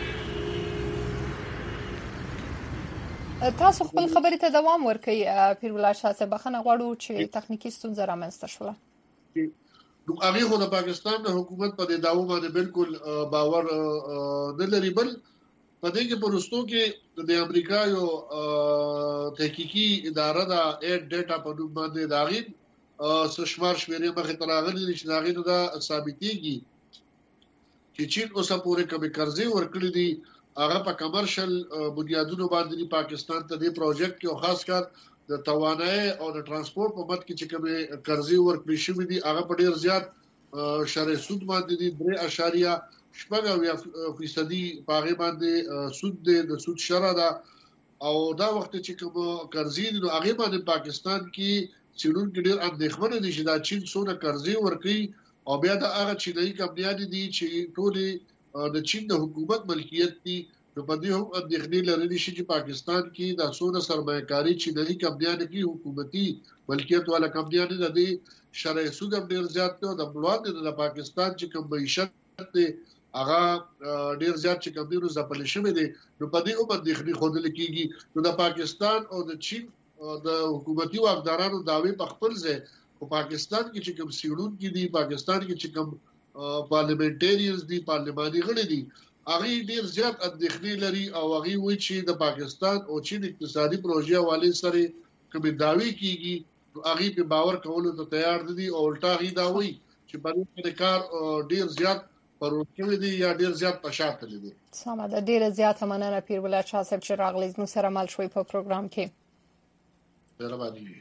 تاسو خپل خبرې ته دوام ورکړئ پیر ولای شاه صاحب. بخښنه غواړو چې تخنیکی ستونزه رامنځته شوه. نو هغه خو د پاکستان د حکومت په دعوو باندې بالکل باور نه لري. بل په دې کې پرستو کې د امریکا یو تحقیقي اداره دا ایډ ډیټا په نوم باندې داغي سشمار شمیرې مخې ته راغلي چې داغي نو دا ثابتېږي چې چین اوسه پورې کومې قرضې ورکړې دي هغه په کمرشل بنیادونو باندې پاکستان ته د پروجیکټ کې خاص کار د توانایي او د ترانسپورت په مت کې چې کومې قرضې ورکړې شوې دي هغه په ډیر زیات شرعي سود باندې دي درې اشاریه شپږ فیصدي پاغه باندې سود دی د سود شرع ده او دا وخت چې کوم قرضې دي نو هغه باندې پاکستان کې چینون کې ډیر اندېښمن دي چې دا چین څونه قرضې ورکړي او بیا دا هغه چینایي کمپنیانې دي چې ټول د چین د حکومت ملکیت دي نو په دې هم اندېښنې لرلې شي چې پاکستان کې د څونه سرمایه‌کاري چینایي کمپنیانې کې حکومتي ملکیت والا کمپنیانې د دې شرعي سود هم ډیر زیات دی او د بلوان د پاکستان چې کوم معیشت دی هغه ډیر زیات چې کوم دی نو ځپل شوی دی نو په دې هم اندېښنې ښودل کېږي نو د پاکستان او د چین د حکومتي واکدارانو دعوی په خپل ځای په پاکستان کې چې کوم سیړونکي دي پاکستان کې چې کوم پارلیمنټریانز دي پارلماني غړي دي هغه ډیر زیات اندېښنې لري او هغه وایي چې د پاکستان او چین اقتصادي پروژې حواله سره کوم دعوی کیږي هغه په باور کولو ته تیار دي او الټا هی دا وایي چې په دې کار ډیر زیات پروژې دي یا ډیر زیات پښاته دي. سمه ده ډیر زیات مننه پیر بلال شاه صاحب چې راغلی نو سره مل شوي په پروګرام کې. مهرباني.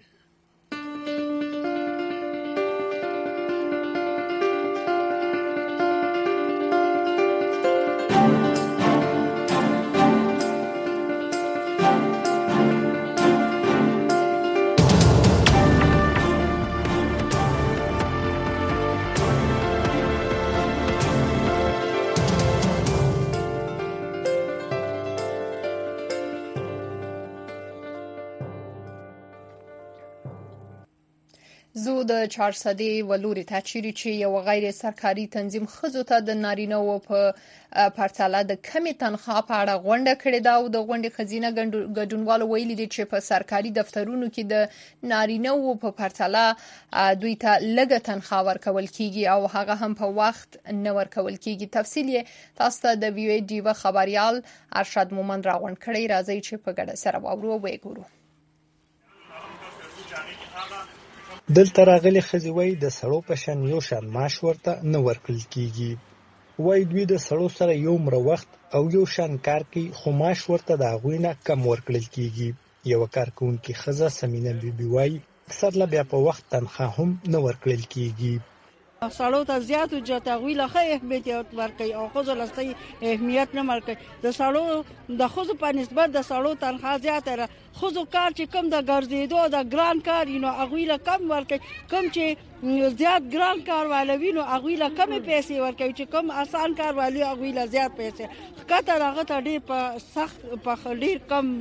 زو د چارسدي ولوري ته چیرې چې یو غیر سرکاري تنظیم خزو ته د نارینه‌و په پرتله د کمی تنخواه په اړه غونډه کړې ده او د غونډې خزینه ګډونوالو ویلي دي چې په سرکاري دفترونو کې د نارینه‌و په پرتله دوی ته لږه تنخواه ورکول کیږي او هغه هم په وخت نه ورکول کیږي. تفصیل یې تاسو ته د ویو ډیو خبريال ارشد مومند راغونډ کړی راځي چې په ګډه سره واورو او وګورو. دلته راغلي ښځې وایي د سړو په شان یو شان معاش ورته نه ورکړل کیږي. وایي دوی د سړو سره یو مره وخت او یو شان کار کوي خو معاش ورته د هغوی نه کم ورکړل کیږي. یوه کارکوونکې ښځه سمینه بیبي وایي اکثر له بیا په وخت تنخواه هم نه ورکړل کیږي. سړو ته زیات اجرت هغوی له ښه اهمیت ورکوي او ښځو له صحیح اهمیت نه ورکوي. د سړو د ښځو په نسبت د سړو تنخواه زیاته ده. ښځو کار چې کم د ګرځېدو د ګران کار نو هغوی له کم ورکوي. کم چې زیات ګران کار والوي نو هغوی له کمې پیسې ورکوي چې کم آسان کار والي هغوی له زیات پیسې. ښکته هغه ته ډېر په سخت په ډېر کم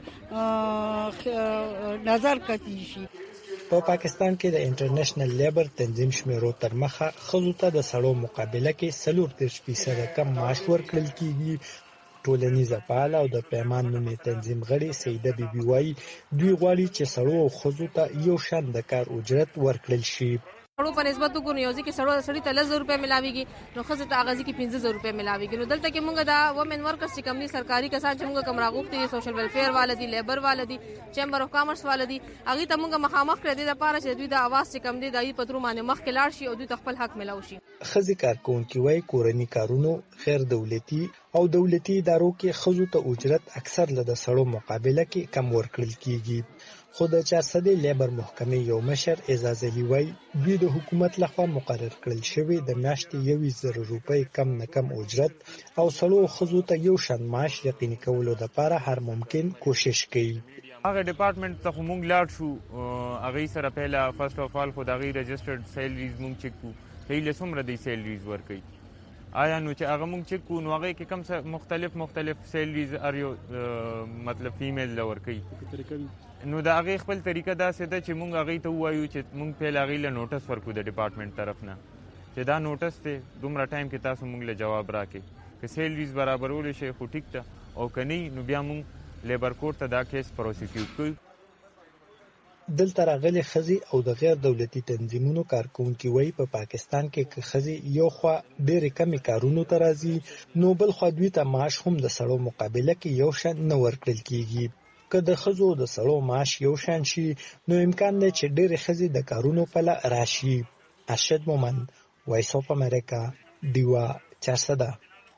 دغه نظر کتي شي. په پاکستان کې د انټرنیشنل لیبر تنظیم شمیرو تر مخه ښځو ته د سړو مقابله کې څلور دېرش فیصده کم معاش ورکړل کیږي. ټولنیزه فعاله او د پیمان نومې تنظیم غړي سیده بیبي وایي دوی غواړي چې سړو او ښځو ته یو شان د کار اجرت ورکړل شي. سړو په نسبت وګورو یو ځکه سړو سړی ته لس زره روپۍ ملاويږي نو ښځې ته هغه ځکه پنځه زره روپۍ ملاويږي. نو دلته کې موږ دا وومن ورکرز چې کوم دي سرکاري کسان چې موږ کوم راغوښتي دي سوشل ویلفیر والدي لیبر والدي چیمبر اف کامرس والدي هغه ته موږ مخامخ کړی د لپاره چې دوی د اواز چې کوم دي د پترو باندې مخ کې لاړ شي او دوی خپل حق ملاوي شي. ښځې کارکوونکي وایي کورني کارونو غیر دولتي او دولتي ادارو کې ښځو ته اجرت اکثر له د سړو مقابله کې کم ورکړل کیږي. خو د چارسدي لیبر محکمې یو مشر اعزاز علي وایي دوی د حکومت لخوا مقرر کړل شوی د میاشتې یویشت زره روپۍ کم نه کم اجرت او سړو ښځو ته یو شان معاش یقیني کولو لپاره هر ممکن کوشش کوي. هغه ډپارټمنټ ته موږ لاړ شو هغه سره پهلا فرست اف آل خو د هغه رجسټرډ سیلریز موږ چیک کو هیله څومره دی سیلریز ورکوي آیا نو چې هغه موږ چیک کو نو هغه کې کم مختلف مختلف سیلریز اریو مطلب فیمیل لور کوي نو دا هغه خپل طریقه دا سده چې مونږ هغه ته وایو چې مونږ په لاغې له نوټس ورکو د ډپارټمنټ طرف نه چې دا نوټس ته دومره ټایم کې تاسو مونږ له جواب راکې که سیلریز برابرول شي خو ټیک ته او کني نو بیا مونږ لیبر کورټ ته دا کیس پروسیکیوټ کوي. دلته راغلي ښځې او د غیر دولتي تنظیمونو کارکونکي وایي په پاکستان کې که ښځې یو خوا ډېرې کمې کارونو ته راځي نو بل خوا دوی ته معاش هم د سړو مقابله کې یو شان نه ورکړل کیږي. که د ښځو د سړو معاش یو شان شي نو امکان دی چې ډېرې ښځې د کارونو په لار راشي. ارشد مومند، وایس اف امریکا، ډیوا چارسده.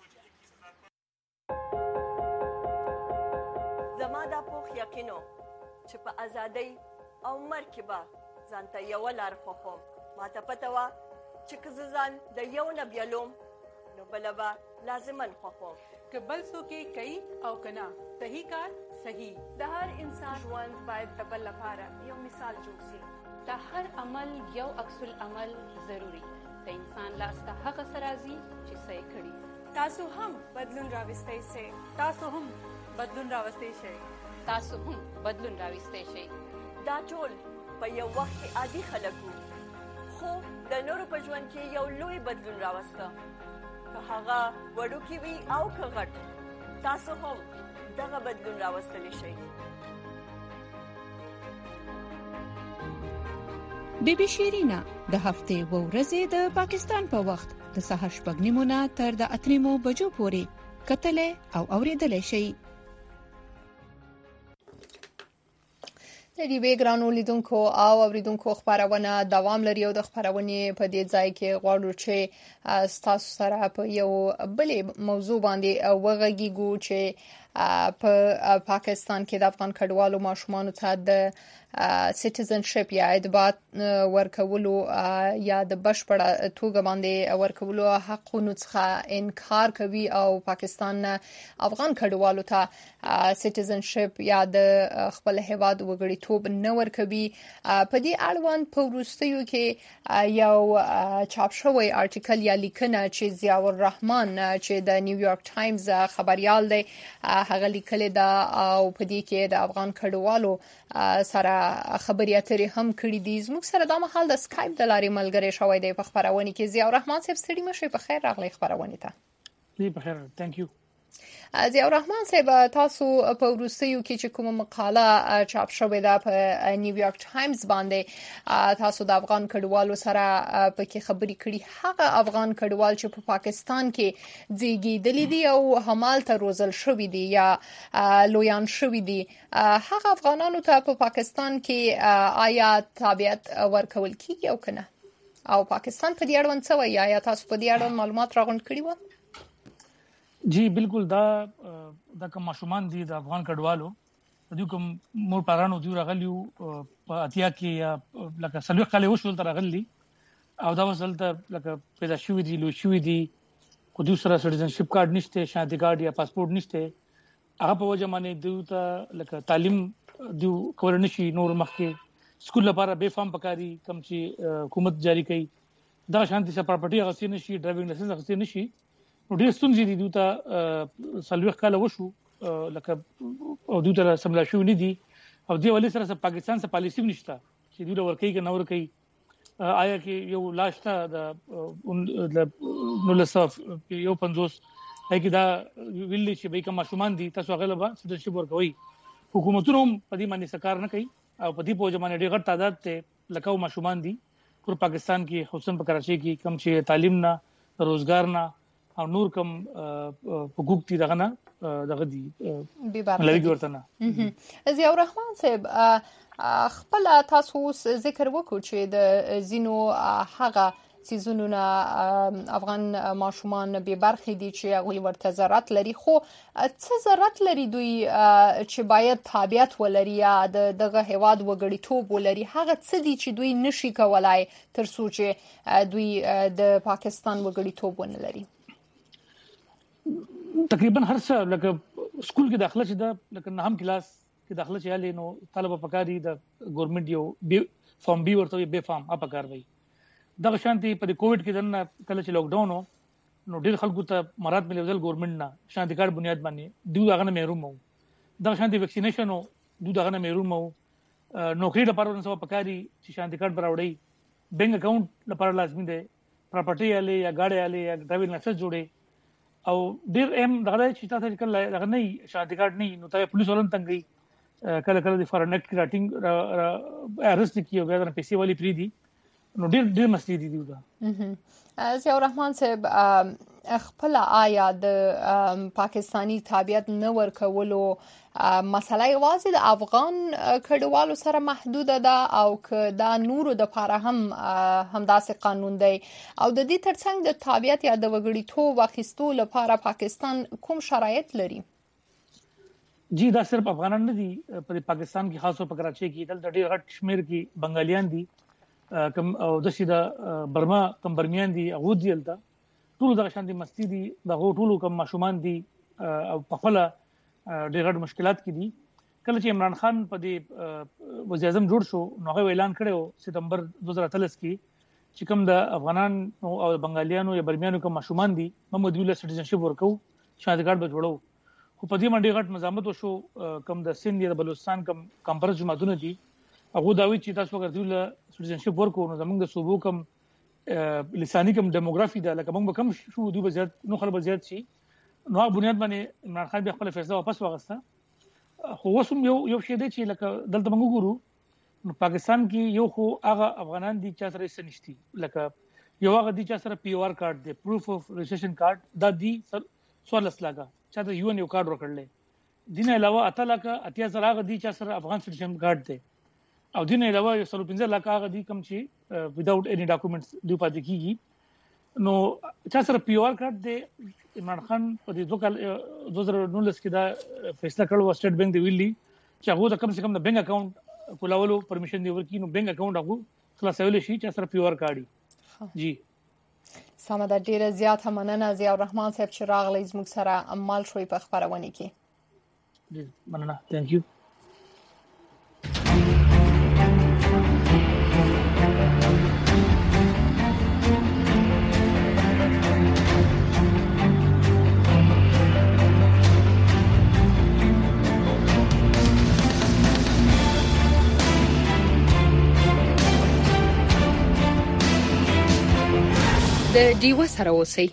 زما دا پوخ یقینو چې په ازادۍ او مرګ کې به ځان ته یوه لار خوښوم. ما ته پته وه چې که زه ځان د یو نه بیلوم نو بله به لازماً خوښوم. که بل څوک یې کوي او که نه، صحیح کار صحیح. د هر انسان ژوند باید د بل لپاره یو مثال جوړ شي. د هر عمل یو عکس العمل ضروري. د انسان لاس ته هغه څه راځي چې څه یې کړي. تاسو هم بدلون راوستی شئ. تاسو هم بدلون راوستی شئ. تاسو هم بدلون راوستی شئ. دا ټول په یو وخت کې عادي خلک وو، خو د نورو په ژوند کې یو لوی بدلون راوسته. که هغه وړوکی وي او که غټ، تاسو هم دغه بدلون راوستلی شئ. بی بی شیرینا د هفتې و ورځې د پاکستان په وخت د سهار شپږ نیمو نه تر د اته نیمو بجو پورې کتلې او اوریدلې شي. د ډیوې ګرانو لیدونکو او اوریدونکو خبرونه دوام لري او د خبرونې په دې ځای کې غواړو چې تاسو سره په یو بلې موضوع باندې وغږیږو چې په پاکستان کې د افغان کډوالو ماشومانو ته د سټیزنشپ یا ادبات ورکولو یا د بشپړه توګه باندې ورکولو حقونو څخه انکار کوي او پاکستان افغان کډوالو ته سټیزنشپ یا د خپل هیواد وګړیتوب نه ورکوي. په دې اړوند په وروستیو کې یو چاپ شوی آرټیکل یا لیکنه چې ضیاء الرحمن چې د نیویارک ټایمز خبريال دی هغه لیکل دا او په دې کې د افغان کډوالو سره خبري اترې هم کړې دي. زموږ سره د مهال د سکایپ د لارې ملګری شوی دی په خبرونه کې. ضیاء الرحمن صاحب ستړي مشه، په خیر راغلی خبرونه ته. دی په خیر، ثانک یو. ضیاء الرحمن صاحب، تاسو په وروستیو کې چې کومه مقاله چاپ شوې ده په نیویارک ټایمز باندې تاسو د افغان کډوالو سره پکې خبري کړي، هغه افغان کډوال چې په پاکستان کې زیږیدلي دي او همالته روزل شوي دي یا لویان شوي دي، هغه افغانانو ته په پاکستان کې آیا تابعیت ورکول کیږي او کنه؟ او پاکستان په دې اړوند څه وایي؟ آیا تاسو په دې اړوند معلومات راغونډ کړي وو؟ جی بالکل. دا دا کوم ماشومان دي د افغان کډوالو دوی کوم مور پرانو دوی راغلیو په اتیا کې یا لکه سلوي کال وشول تر راغلي او دا وسلته لکه پیدا شوې دي لوي شوې دي خو دوی سره سټیزنشپ کارت نشته، شناختی کارت یا پاسپورت نشته. هغه په وجه باندې دوی ته لکه تعلیم دوی کول نشي، نور مخکې سکول لپاره به فارم پکاري کم چې حکومت جاری کړي، دا شانتي سره پراپرټي غوښتي نشي، ډرایوینګ لایسنس غوښتي نشي. نو ډېر ستونزې دي دوی ته سلوي کال وشو لکه او دوی ته سملا شو نه دي او دی ولې سره پاکستان سره پالیسی نشته چې دوی ورکوي که نه ورکوي. آیا کې یو لاشته د نو لسف یو پنځوس هغه دا ویلي چې به کوم ماشومان دي تاسو هغه لبا سټیزنشپ ورکوي. حکومتونه هم په دې باندې سکار نه کوي او په دې په ځمانه ډېر غټ تعداد ته لکه ماشومان دي پر پاکستان کې خصوصا په کراچي کې کم چې تعلیم نه، روزګار نه او نور کم حقوق دي دغه نه دغه دي لوي ورته نه. ضیاء الرحمن صاحب، خپل تاسو ذکر وکړو چې د زینو هغه سيزونو نه افغان ماشومان به برخې دي چې هغه ورته ضرورت لري، خو څه ضرورت لري دوی چې باید تابعیت ولري یا دغه هواد وګړیتوب ولري؟ هغه څه دي چې دوی نشي کولای تر څو چې دوی د پاکستان وګړیتوب ونه لري؟ تقریبا هر څه لکه سکول کې داخله شي دا لکه نهم کلاس کې داخله شي یالي نو طالب پکاري د ګورنمنت یو فارم بي ورته به فارم اپ کار وي. دا شانتي په کووډ کې دنه کله چې لاک ډاون نو ډېر خلکو ته مراد ملي ګورنمنت نه شانتي کارت بنیاد باندې دوی هغه نه محروم وو. دا شانتي ویکسینیشن نو دوی هغه نه محروم وو. نوکری لپاره نو پکاري چې شانتي کارت براوړي، بینک اکاؤنٹ لپاره لازمي دی، پراپرټي یالي یا گاډي یالي یا ډرایوینګ لایسنس جوړي او ډیر ایم دغه چې تاسو کله دغه نه شناختی کارت نه نو ته پولیس ولن تنګي کله کله د فارنټ راټینګ ارست کیو بیا د پیسې والی پری دي نو ډیر ډیر مسلې دي دیودا ضیاء الرحمن صاحب خپل آیا د پاکستانی تابعیت نه ورکولو مسله یوازې د افغان کډوالو سره محدود ده او که دا نورو د پاره هم همداسې قانون دی او د دې ترڅنګ د تابعیت یا د وګړیتوب واخیستو لپاره پاکستان کوم شرایط لري؟ جی دا صرف افغانان نه دي په پاکستان کې خاصو په کراچۍ کې دلته ډېر غټ شمیر کې بنگالیان دي کم او د شي د برما کم برمیان دي هغه دي دلته ټول د شاندي مستی دي د ټولو کم ماشومان دي او په خپل ډېر غټ مشکلات کې دي. کله چې عمران خان په دې وزیر اعظم جوړ شو نو هغه اعلان کړو سپتمبر دوه هزار اتلس کې چې کوم د افغانان او بنگالیانو یا برمیانو کوم ماشومان دي موږ دوی له سټیزنشپ ورکو شاهد کارت به جوړو خو په دې باندې غټ مزاحمت وشو کوم د سند یا د بلوچستان کوم کمپرس جماعتونه دي هغه دا وی چې تاسو اگر دوی له سټیزنشپ ورکو نو زموږ د صوبو کوم لسانی کوم دیموګرافي دا لکه موږ کم شو دوی به زیات نو خلک به زیات شي نو هغه بنیاد باندې عمران خان بیا خپل فیصله واپس واغسته خو اوس یو یو شی دی چې لکه دلته موږ ګورو نو پاکستان کې یو خو هغه افغانان دي چې سره سنشتي لکه یو هغه دي چې سره پی او آر کارت دی پروف اف رجسټریشن کارت دا دی سوالس لاګه چې دا یو ان یو کارت ورکړل دین علاوه اته لکه اتیا زره هغه دي چې سره افغان سټیزن کارت دی او دین علاوه یو سلو پنځه لکه هغه دي کوم چې وداوت اني ډاکومېنټس دی پاتې کیږي نو چې سره پی او آر کارت دی عمران خان په دې دوه کال دوه هزار نولس کې دا فیصله کړو سټیټ بانک دی ویلي چې هغه د کم سے کم د بانک اکاونټ کولولو پرمیشن دی ورکی نو بانک اکاونټ هغه خلاصول شي چې سره پی او آر کارت جی سمه ده ډیره زیاته مننه ضیاء الرحمن صاحب چې راغلی زموږ سره عمل شوي په خبرونه کې ډیر مننه ثانک یو. د ډیوه سره اوسئ.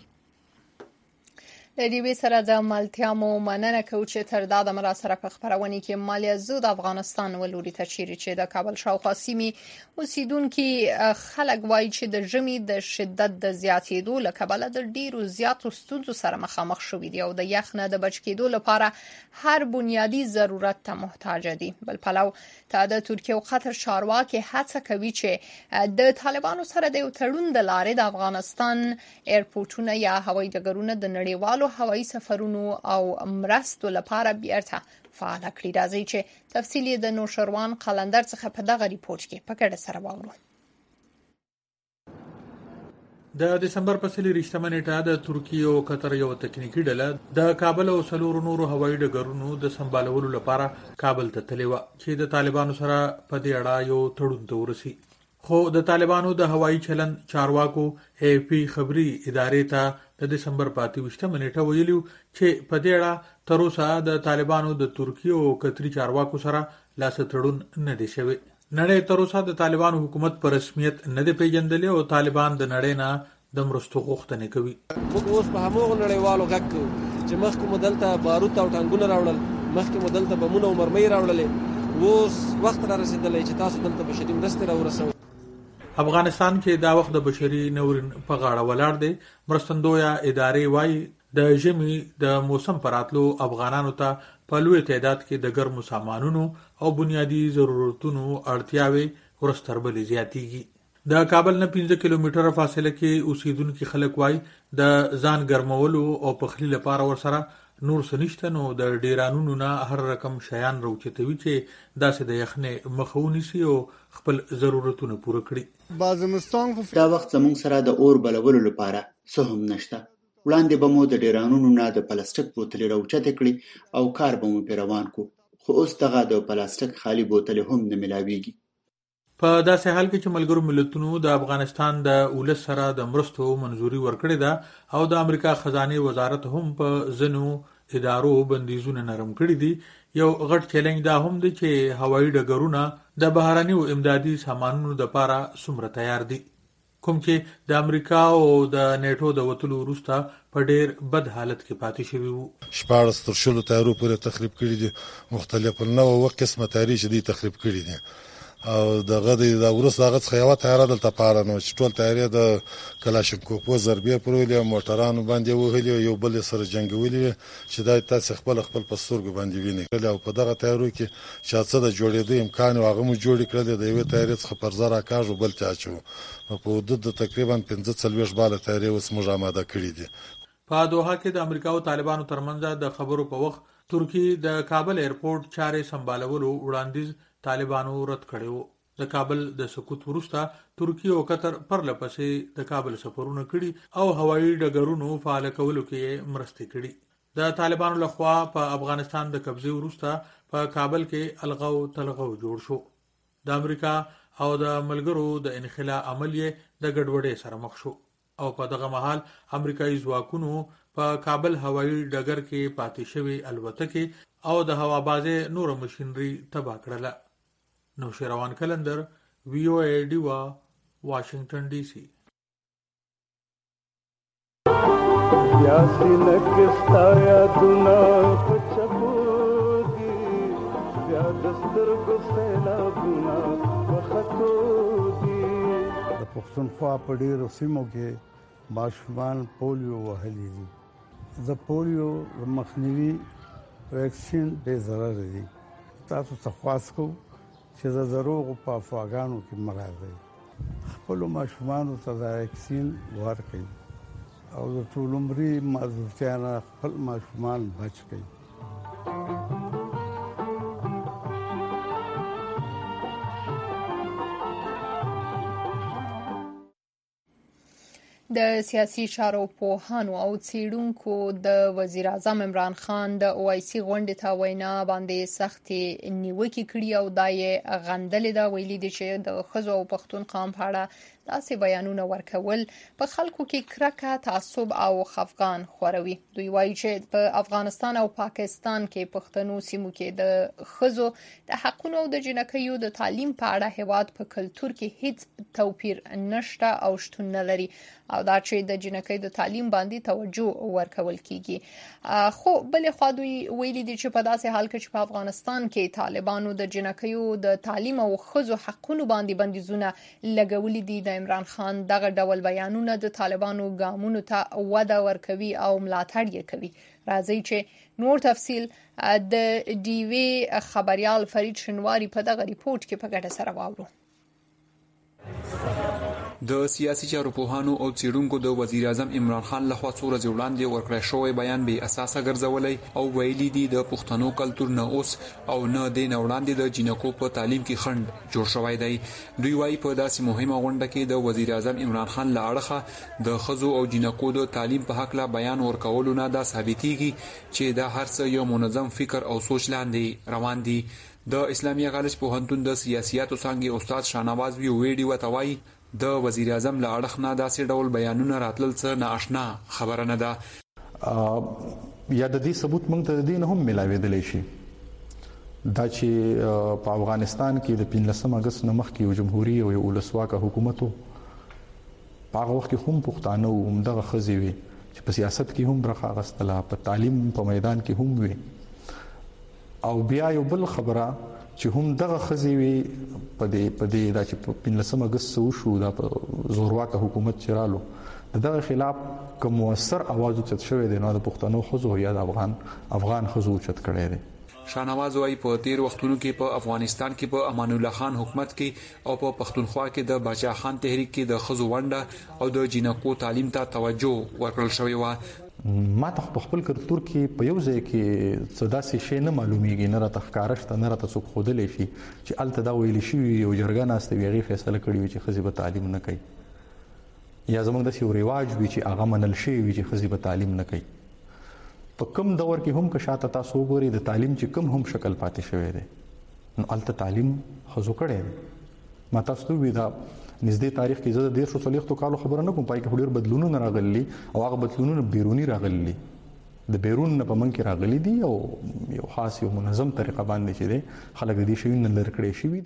د ډیوه سره د ملتیا مو مننه کوو چې تر دا د مرا سره په خبرونه کې مالیا زود افغانستان ولوري ته چیرې چې د کابل شاوخوا سیمې اوسیدونکو خلک وایي چې د ژمي د شدت د زیاتېدو له کبله د ډیرو زیاتو ستونزو سره مخامخ شوي دي او د یخ نه د بچ کېدو لپاره هر بنیادی ضرورت ته محتاج دي. بل پلو ته د ترکیه او قطر چارواکي هڅه کوي چې د طالبانو سره د یو تړون د لارې د افغانستان ایرپورټونه یا هوایي ډګرونه د نړیوالو هوایي سفرونو او مرستو لپاره بیرته فعال کړي. راځي چې تفصیلی د نوشروان قلندر څخه په دغه ریپورت کې پکړه سره واورو. د دسمبر په سلی رښتمه نیټه د ترکیه او قطر یو تکنیکی ډله د کابل او سلور نورو هوایي ډګرونو د سمبالولو لپاره کابل ته تللی و چې د طالبانو سره په دې اړه یو تړون ته ورسی. خو د طالبانو د هوایي چلن چارواکو ای پی خبري ادارې ته د دسمبر په اتویشتمه نیټه ویلو چې په دې اړه تر اوسه د طالبانو د ترکیه او قطري چارواکو سره لاس تړون نه دی شوی. نړۍ تر اوسه د طالبانو حکومت په رسمیت نه دی پیژندلی او طالبان د نړۍ نه د مرستو غوښتنه کوي. موږ اوس په همغه نړیوالو غږ کوو چې مخکې مدلته باروت او ټانګونه راوړل مخکې مدلته بمونه او مرمۍ راوړلې اوس وخت را رسیدلی چې تاسو دلته بشري مرستې راورسوئ. افغانستان کې دا وخت د بشري نورین په غاړه ولاړ دی. مرستندویه ادارې وايي د ژمي د موسم پراتلو افغانانو ته په لوی تعداد کې د ګرمو سامانونو او بنیادی ضرورتونو اړتیاوي ورستربلې زیاتېږي. د کابل نه پنځه کیلومتره فاصله کې اوسیدونکو خلک وايي د ځان ګرمولو او پخلی لپاره ورسره نور سنشته نو د ډیرانونو نه هر رقم شیان راوچتوي چې داسې د یخنې مخاوني سي او خپل ضرورتونه پوره کړي. بازمستان خو دا وخت زموږ سره د اور بلولو لپاره څه هم نشته. وړاندې به مو د ډیرانونو نه د پلاستیک بوتلې راوچته کړي او کار به مو پې روان کو خو اوس دغه د پلاستیک خالی بوتلې هم نه ملاویږي. په داسې حال کې چې ملګرو ملتونو د افغانستان د ولس سره د مرستو منزوري ورکړې ده او د امریکا خزانه وزارت هم په ځنو ادارو بندیزونه نرم کړي دي. یو غټ چیلنج دا هم دی چې هوایي ډګرونه د بهرانیو امدادي سامانونو لپاره څومره تیار دي. کوم چې د امریکا او د نیټو د وټلو وروسته په ډیر بد حالت کې پاتې شوی وو. شپږ تر شلو تیارو پورې تخریب کړي دي، مختلف نو وخت قسمه تاریخ دي تخریب کړي دي او دغه د ورس دغه څخه یو تیار دلته پاره نو چې ټول تیاری د کلاشینکوف ضربې پرولې موټرانو باندې وهلي یو بل سره جنگولي چې دا تاسو خپل خپل پستورګ باندې ویني او په دغه تیارو کې چې څه د جوړېدو امکان او هغه مو جوړ کړل د یو تیاری څخه پر زرا کاژو بل چاچو په حدود تقریبا پنځه څلويش بالا تیاری اوس موږ آماده کړی دي. په دوحه کې د امریکا او طالبانو ترمنځ د خبرو په وخت ترکی د کابل ایرپورټ چارې سمبالولو وړاندیز طالبانو رد کړو. د کابل د سقوط وروسته ترکی او قطر پر لپسې د کابل سفرونه کړي او هوایي ډګرونو فعال کولو کې مرسته کړي. د طالبانو لخوا په افغانستان د قبضې وروسته په کابل کې الغو تلغو جوړ شو. د امریکا او د ملګرو د انخلا عملیه د ګډوډۍ سره مخ شو او په دغه مهال امریکایي ځواکونو په کابل هوایي ډګر کې پاتې شوی الوتکې او د هوابازه نور ماشينري تباه کړله. نوشیروان کلندر وی او ای ډیوا واشنگټن ډي سي. یاسین کستا یادونه پچپوږي بیا دستر ګسیلا بنا وختوږي. د پښتونخوا په ډیرو سیمو کې ماشومان پولیو وهلي دي. د پولیو مخنیوي ویکسین ډېر ضرر دي. تاسو ته خواست کوم چې د دروغو په افواګانو کې مراځي، خپل ماشومان ته د ویکسین ورکړي او د ټول عمري معذورتیا نه خپل ماشومان بچ کړي. د سیاسي چارو پوهانو او څېړونکو د وزیر اعظم عمران خان د اوایسي غونډې ته وینا باندې سختې نیوکې کړي او دا یې غندلې ده. ویلي دي چې د ښځو او پښتون قام په اړه داسې بیانونه ورکول په خلکو کې کرکه، تعصب او خفګان خوروي. دوی وایي چې په افغانستان او پاکستان کې پښتنو سیمو کې د ښځو د حقونو او د جنکیو د تعلیم په اړه هیواد په کلتور کې هیڅ توپیر نشته او شتون نه لري او دا چې د جنکۍ د تعلیم باندې توجه ورکول کیږي. خو بل خو دوی ویلي دي چې په داسې حال کې چې په افغانستان کې طالبانو د جنکیو د تعلیم او ښځو حقونو باندې بندیزونه لګولي دي، د عمران خان دغه ډول بیانونه د طالبانو ګامونو ته وده ورکوي او ملاتړ یې کوي. راځي چې نور تفصیل د ډیوی خبريال فرید شنواری په دغه ریپورت کې په ګډه سره واورو. د سیاسي چارو پوهانو او څېړونکو د وزیر اعظم عمران خان لخوا څو ورځې وړاندې ورکړی شوی بیان بې اساسه ګرځولی او ویلي دي د پښتنو کلتور نه اوس او نه د نه وړاندې د جنکو په تعلیم کې خنډ جوړ شوی دی. دوی وایي په داسې مهمه غونډه کې د وزیر اعظم عمران خان له اړخه د ښځو او جنکو د تعلیم په هکله بیان ورکولو نه دا ثابتېږي چې دا هر څه یو منظم فکر او سوچ لاندې روان دي. د اسلامي کالج پوهنتون د سیاسياتو څانګې استاد شاهنواز وی ویډي وتوي د وزیر اعظم له اړخ نه داسې ډول بیانونه راتلل څه ناآشنا خبره نه ده. یا د دې ثبوت موږ ته د دې نه هم ملاوېدلی شي دا چې په افغانستان کې د پنځلسم اګست نه مخکې یو جمهوریت او یو ولسواکه حکومت و. په هغه وخت کې هم پښتانه او همدغه ښځې وي چې په سیاست کې هم برخه اخیستله، په تعلیم په میدان کې هم وي او بیا یو بل خبره چې هم دغه ښځې وي په دې په دې دا چې په پنځلسم اګست څه وشو دا په زورواکه حکومت چې رالو د دغه خلاف کوم مؤثر اواز اوچت شوی دی نو د پښتنو ښځو یا د افغان افغان ښځو اوچت کړی دی. شاهنواز وايي په تیر وختونو کې په افغانستان کې په امان الله خان حکومت کې او په پښتونخوا کې د باچا خان تحریک کې د ښځو ونډه او د جنکو تعلیم ته توجه ورکړل شوې و. ما ته په خپل کلتور کې په یو ځای کې څه داسې شی نه معلومیږي، نه راته ښکاره شته، نه راته څوک ښودلی شي چې هلته دا ویلي شوي یو جرګه ناسته وي هغې فیصله کړې وي چې ښځې به تعلیم نه کوي، یا زموږ داسې یو رواج وي چې هغه منل شوي وي چې ښځې به تعلیم نه کوي. په کوم دور کې هم که شاته تاسو وګورئ د تعلیم چې کوم هم شکل پاتې شوی دی نو هلته تعلیم ښځو کړی دی. ما تاسو ته ووایي دا نږدې تاریخ کې زه د دېرشو څلوېښتو کالو خبره نه کوم، پای کې خو ډېر بدلونونه راغلي او هغه بدلونونه بیروني راغلي د بیرون نه په منځ کې راغلي دي او یو خاص یو منظم طریقه باندې چې دی خلک د دې شیونو نه لرې کړی شوي دي.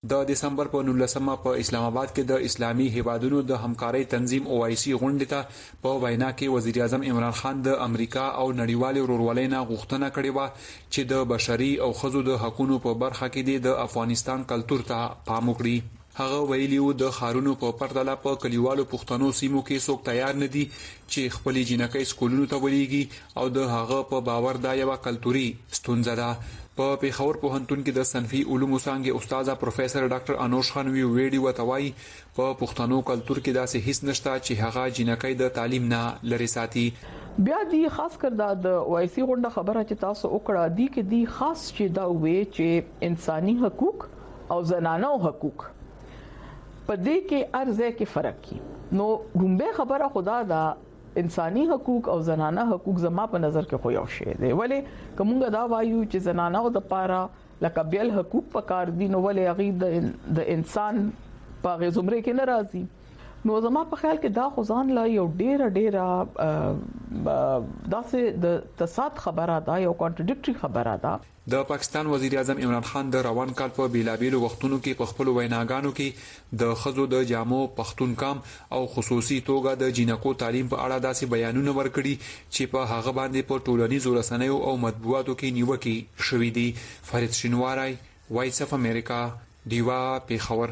د دسمبر په نولسمه په اسلام آباد کې د اسلامي هیوادونو د همکارۍ تنظیم او آی سی غونډې ته په وینا کې وزیر اعظم عمران خان د امریکا او نړیوال ورورولۍ نه غوښتنه کړې و چې د بشري او ښځو د حقوقو په برخه کې د افغانستان کلتور ته پام وکړي. هغه ویلي و د ښارونو په پرتله په کلیوالو پښتنو سیمو کې څوک تیار نه دي چې خپلې جنکۍ سکولونو ته ولېږي او د هغه په باور دا یوه کلتوري ستونزه ده. په پیښور پوهنتون کې د صنفي علومو څانګې استاد پروفیسور ډاکټر انوش خان وی ویډي وتوي په پښتنو کلتور کې داسې هیڅ نشته چې هغه جنکۍ د تعلیم نه لري ساتي. بیا دی خاص کر دا د وایسي غونډه خبره چې تاسو وکړه دی کې دی خاص چې دا وې چې انساني حقوق او زنانو حقوق په دې کې ارزه کې فرق کی. نو رومبه خبره خدا دا انساني حقوق او زنانه حقوق زما په نظر کې خو یو شی دی. ولې کومه دا وایو چې زنانه او د پاره لکه بیل حقوق پکار دي نو ولې هغه د انسان په غزمره کې ناراضي. نو زما په خیال کې دا خو ځان لا یو ډیره ډیره داسې د تصاد خبره ده یو کانټرډیکټری خبره ده. د پاکستان وزیر اعظم عمران خان د روان کال په بیلابیلو وختونو کې په خپل ویناګانو کې د خزو د جامو پښتون کام او خصوصي توګه د جنکو تعلیم په اړه داسې بیانونه ورکړي چې په هغه باندې په ټولنیزو رسنیو او مطبوعاتو کې نیوکې شوې دي. فرید شینواری، وایس اف امریکا، دیوا، پیښور.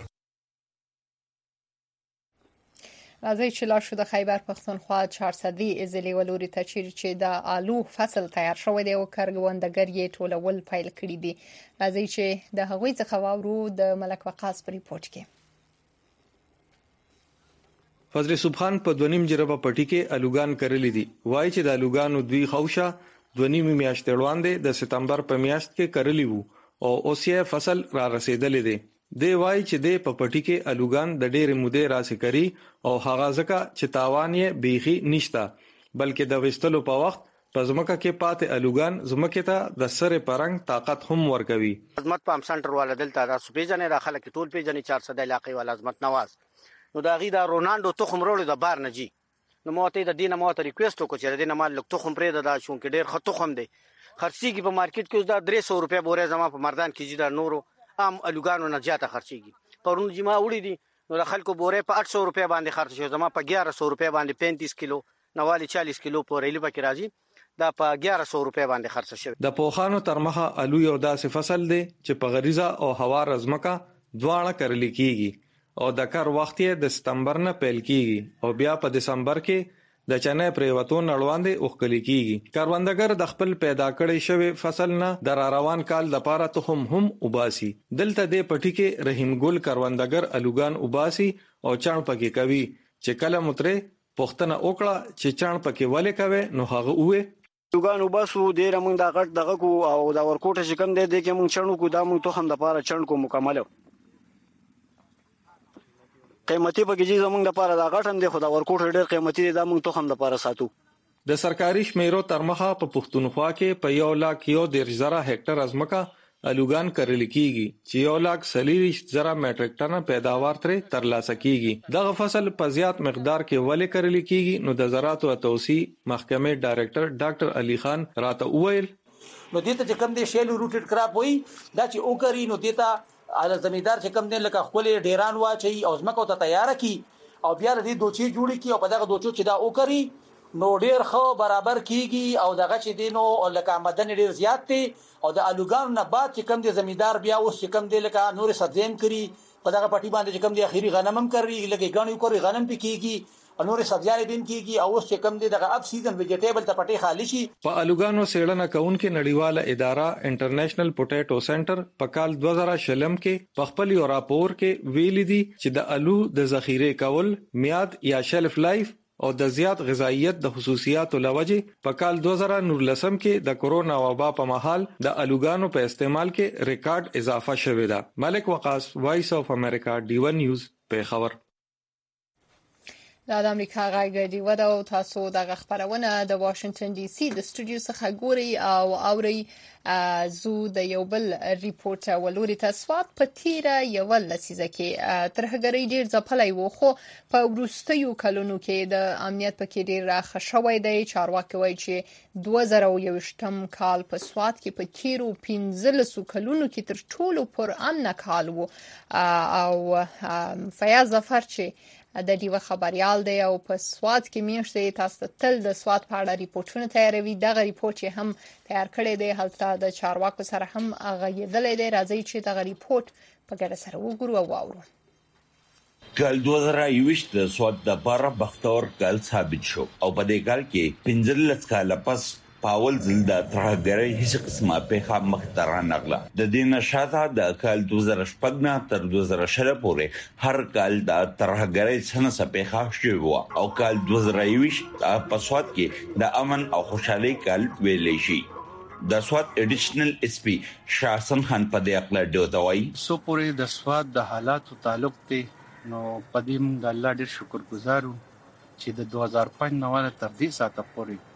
راځي چې لا شو د خیبر پښتونخوا چهارصدي ازلي ولوري ته چې د آلو فصل تیار شوی دی او کارګوندګر یې ټولول پیل کړی دي. راځي چې د هغوی څخه واورو د ملک وقاص په ریپورت کې. فضل سبحان په دونیم جربه پټی کې الوګان کړلې دي. وایي چې د الوګانو دوی خوشا دونیم میاشتې وړاندې د سپتمبر په میاشت کې کړلې وو او اوس یې فصل را رسیدلې دي. دی وای چې د پپټی کې الوګان د ډېرې مودې راسي کوي او هغه ځکه چې تاوان یې بیخي نشته بلکې د وستلو په وخت په ځمکه کې پاتې الوګان ځمکه ته د سره پرنګ طاقت هم ورکوي. عظمت پام سنټر والا دلته د سپېجنې را خلک ټول پیجنې چهارصد علاقې والا عظمت نواز نو دا غي دا رونالدو تخم وروړي د بار نه جی نو موته د دینه موته ریکوست وکړه چې د دینه مال لک تخم پرې د شون کې ډېر خطو خم دی خرڅيږي په مارکیټ کې دا درې سوه روپیا بورې زما په مردان کې جدا نورو ام الوګانو نه زیاته خرڅيږي. پرون جما وړي دي نو د خلکو بورې په اټ سوه روپیا باندې خرڅ شو زما په اګیاره سوه روپیا باندې پینتیس کیلو نوالی چالیس کیلو پورې لپاره کې راځي دا په اګیاره سوه روپیا باندې خرڅ شوی. د پوخانو ترمخه الو یو داسې فصل دی چې په غریزه او هوا رزمکه دواړه کرل کیږي او د کار وخت یې د سپتمبر نه پیل کیږي او بیا په دسمبر کې د چنې پریوتو نړواندې اوخکل کیږي. کاروندګر د خپل پیدا کړی شوی فصل نه د روان کال لپاره تخم هم وباسي. دلته د پټی کې رحیم ګل کاروندګر الوګان وباسي او چاڼ پکې کوي چې کله متره پښتنه وکړه چې چاڼ پکې ولې کوي نو هغه وې الوګان وباسو ډیر موږ دا غټ دغه کو او دا ورکوټه چې کم دی د کې موږ چاڼو کو دا موږ تخم د لپاره چاڼ کو مکمل قیمتي بګیږي زمونږ لپاره دا غټم دی خو دا ورکوټ ډېر قیمتي دی دا موږ توخم لپاره ساتو. د سرکاري شمیرو ترمخه په پښتونخوا کې په یو لاک یو ډیر زره هکټر ازمکه الوګان کرل کیږي چې یو لاک سلیریش زره میټریک ټن پیداوار ترې ترلاسه کیږي. دغه فصل په زیات مقدار کې ولې کرل کیږي نو د زراعت او توسيع محکمې ډایریکټر ډاکټر علي خان راته وویل نو دته چې کوم دی شیل روټډ کراپ وای دا چې او کوي نو دته اله زمیدار چې کم دین لکه خپل ډیران واچي او زمکو ته تیار کی او بیا د دوچي جوړی کی او په دغه دوچو چې دا او کوي نو ډیر خو برابر کیږي او دغه چې دینو لکه آمدن ډیر زیات دي او د الوګان نه بعد چې کم دي زمیدار بیا اوس چې کم دي لکه نور سبزیم کړي په دغه پټي باندې چې کم دي اخیری غنمم کوي لکه غاڼو کوي غنم پکېږي نور سبزیانې دین کیږي او اوس چې کم دي دغه اپ سیزن ویجیټیبل ته پټي خالی شي. په الوګانو سیړنه کونکي نړیواله اداره انټرنیشنل پوټیټو سنټر په کال دوه زره شلم کې په خپل یو راپور کې ویلي دي چې د الو د ذخیره کول میاد یا شلف لایف او د زیات غذایت د خصوصیاتو لوجه په کال دوه زره نولسم کې د کورونا وبا په مهال د الوګانو په استعمال کې ریکارډ اضافه شوې ده. ملک وقاص، وایس اف امریکا، ډیو نیوز، پیښور. د امریکا غږ دی ودا او تاسو د خبرونه د واشنگټن ډي سي د استودیو څخه ګوري او اوري زو د یو بل ریپورت ولوري تاسوات په تیره یو لسیزه کې ترهګری ډیر ځپلای وو خو په ورستیو کلونو کې د امنیت په کې ډیر راخه شوې دی چارواکي وایي چې دوه زره یوویشتم کال په سواد کې په تیرو پنځلسو کلونو کې تر ټولو پر امن کال وو او فیاض ظفر چې د دیوه خبريال دی او په سواد کې میشته تاسو تل د سواد په اړه ریپورتونه تیاروي دغه ریپورت چې هم تیار کړی دی هلته د چارواکو سره هم غږیدلې دی راځي چې دغه ریپورت په ګډه سره وګورو او واورو. کال دوه زره یوویشت د سواد د بار بختور کال ثابت شو او په دې کال کې پنځلس کال پس پاول ځل د ترهګرۍ هیڅ قسمه پیغه مختره نغله د دې نشاته د کال دوه زره شپږ نه تر دوه زره شل پورې هر کال د ترهګرۍ څخه پیغه شوی او کال دوه زره یوویشت په سواد کې د امن او خوشحالي کال ویلې شي. د سواد اډیشنل اس پی شاهسن خان په دې اړه ډوتوي سو پورې د سواد د حالاتو تعلق ته نو پدیم د الله ډیر شکر گزارو چې د دوه زره پنځه نو تر دې ساعته پورې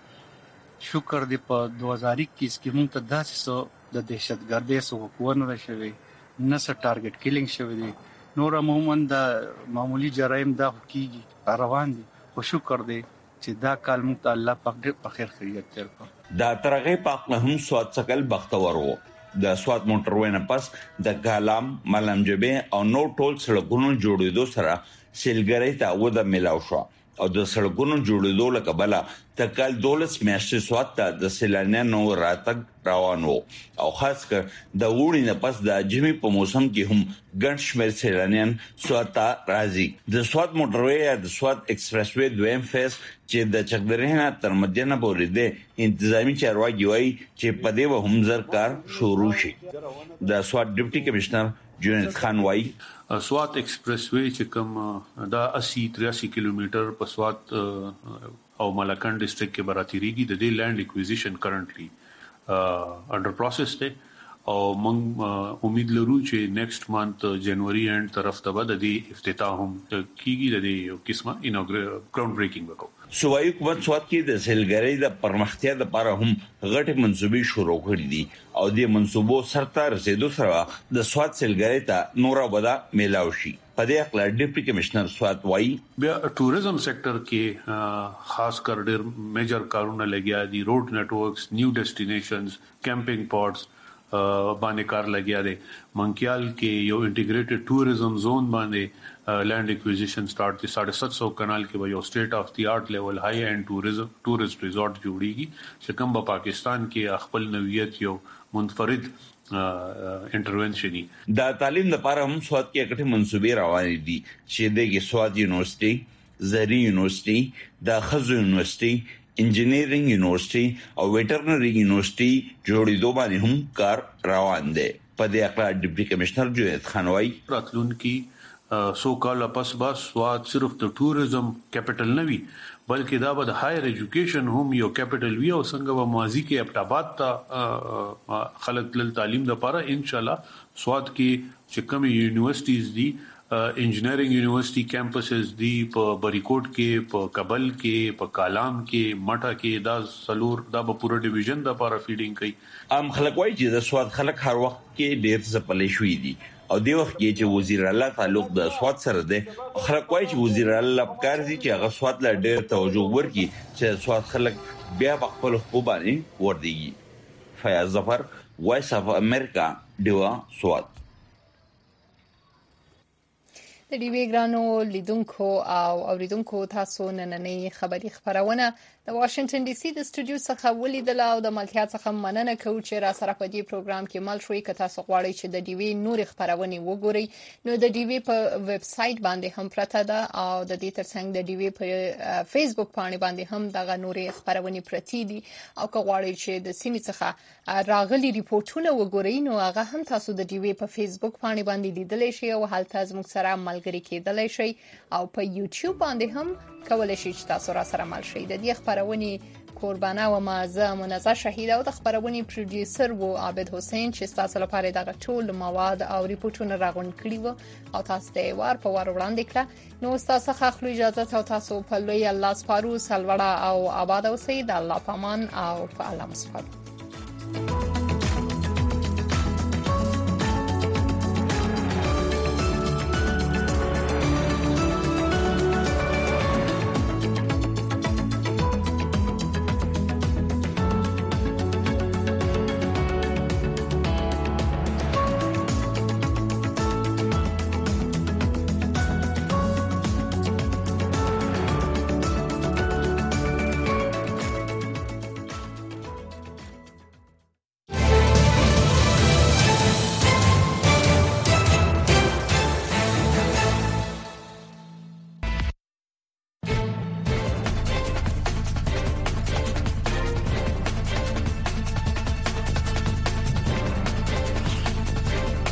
شکر دې په دوه زره اکیس کې موږ ته داسې سو د دهشتګردۍ سو حکومت شوی نه څه ټارګټ کیلینګ شوی دی نور عموما د معمولی جرایم دا کیږي روان دي خو شکر دې چې دا کال موږ ته الله پاک دې په خیر خیریت تیر کړ. دا ترغه پاک نه هم سواد څکل بختور وو د سواد موټروي نه پس د کالام ملمجبه او نو ټول سړکونو جوړېدو سره سیلګری ته وده ملاو شو او د سړکونو جوړېدو لکه بلا تکل دولس میاشتې سواد ته د سیلانیانو راتګ روان وو او خاص کر د وړي نه پس د جمی په موسم کې هم ګڼ شمېر سیلانیان سواد ته راځي. د سواد موټروي یا د سواد ایکسپریس وې دویم فیس چې د چکدرهنه تر مدینه پورې د انتظامی چارواکي وایي چې په دې و هم زر کار شروع شي. د سواد ډیپټي کمشنر جنید خان وایي سوات ایکسپریس وې چې کوم دا اسی تریاسی کیلومتر په سوات او ملاکن ډیسټریکټ کې براتيږي د دې لینډ اکوزیشن کرنټلی انډر پروسس دی او موږ امید لرو چې نیکسټ مانث جنوري اند طرف ته به د دې افتتاح هم کیږي د دې یو قسمه انوګریشن ګراوند بریکینګ وکړو. صوبایي حکومت سواد کې د سیلګری د پرمختیا لپاره هم غټه منسوبي شروع کړې دي او د منسوبو سرته رسیدو سره د سواد سیلګری ته نور ودا میلاو شي. په دې اړه ډیپټي کمشنر سواد وایي بیا ټوریزم سېکټر کې خاص کر ډېر میجر کارونه لګیا دي روډ نیټورکس نیو ډیسټینیشنز کیمپینګ پاډز باندې کار لګیا دی. منکیال کې یو انټیګریټډ ټوریزم زون باندې لینډ ایکوزیشن سٹارټ دي ساڑھے سات سو کنال کې به یو سټیټ اف دی آرټ لیول های اینڈ ټوریزم ټوریست ریزورټ جوړیږي چې کوم په پاکستان کې خپل نوعیت یو منفرد انټرونشن. د تعلیم لپاره هم سواد کې اکټه منسوبې روانې دي چې د سواد یونیورسيټي زری یونیورسيټي د خزو یونیورسيټي انجینیرینګ یونیورسيټي او ویټرنری یونیورسيټي جوړېدو باندې هم کار روان دی. په دې اړه ډیپټي کمشنر جنید خان وایي راتلونکي سو کال پس با سواد صرف د ټوریزم کیپټل نه وي بلکې دا به د هایر ایجوکیشن هم یو کیپټل وي او څنګه به ماضی کې ابټاباد ته خلک تل تعلیم لپاره ان شاء الله سواد کې چې کوم یونیورسيټیز دي انجینیرینګ یونیورسيټي کیمپسز دي په بریکوټ کې په کابل کې په کالام کې مټه کې دا سلور دا په پوره ډیویژن د لپاره فیډینګ کوي. ام خلک وایي چې د سواد خلک هر وخت کې ډېر ځپلې شوې دي او دی وخت کې چې وزیر الله تعلق د سواد سره دی خلک وایي چې وزیر الله پکار دي چې هغه سواد لا ډېر توجه ورکړي چې سواد خلک بیا په خپل حقوق باندې ورديږي. فیاض ظفر وایس اف امریکا دیوا سواد. د ډي وی ګرانو لیدونکو او اوریدونکو تاسو نننې خبري خبرونه د واشنگټن ډي سي د استودیو څخه ولیدل او د ملتیا څخه مننه کوم چې را سره په دې پروګرام کې مل شوي که تاسو غواړئ چې د ډي وی نور خبرونه وګورئ نو د ډي وی په ویب سټ باندې هم پرته ده او د دې ترڅنګ د ډي وی په فیسبوک باندې باندې هم دغه نور خبرونه پرتی دي او که غواړئ چې د سیمې څخه راغلي ریپورتونه وګورئ نو هغه هم تاسو د ډي وی په فیسبوک باندې باندې لیدلی شئ او هلته زموږ سره ملګری کېدلی شئ او په یوټیوب باندې هم کولای شئ چې تاسو را سره مل شئ. د دې خبرونه قربانه و مازه منزه شهید او د خبرونې پروډوسر وو عابد حسین چې تاسو لپاره دغه ټول مواد او ریپورتونه راغونډ کړي وو او تاسو ته وار په وار وړاندې کړه. نو تاسو ښه خپل اجازه او تاسو په لوی الله سپارو سلوړه او آباد اوسئ. د الله پامان او په الله مسپارو.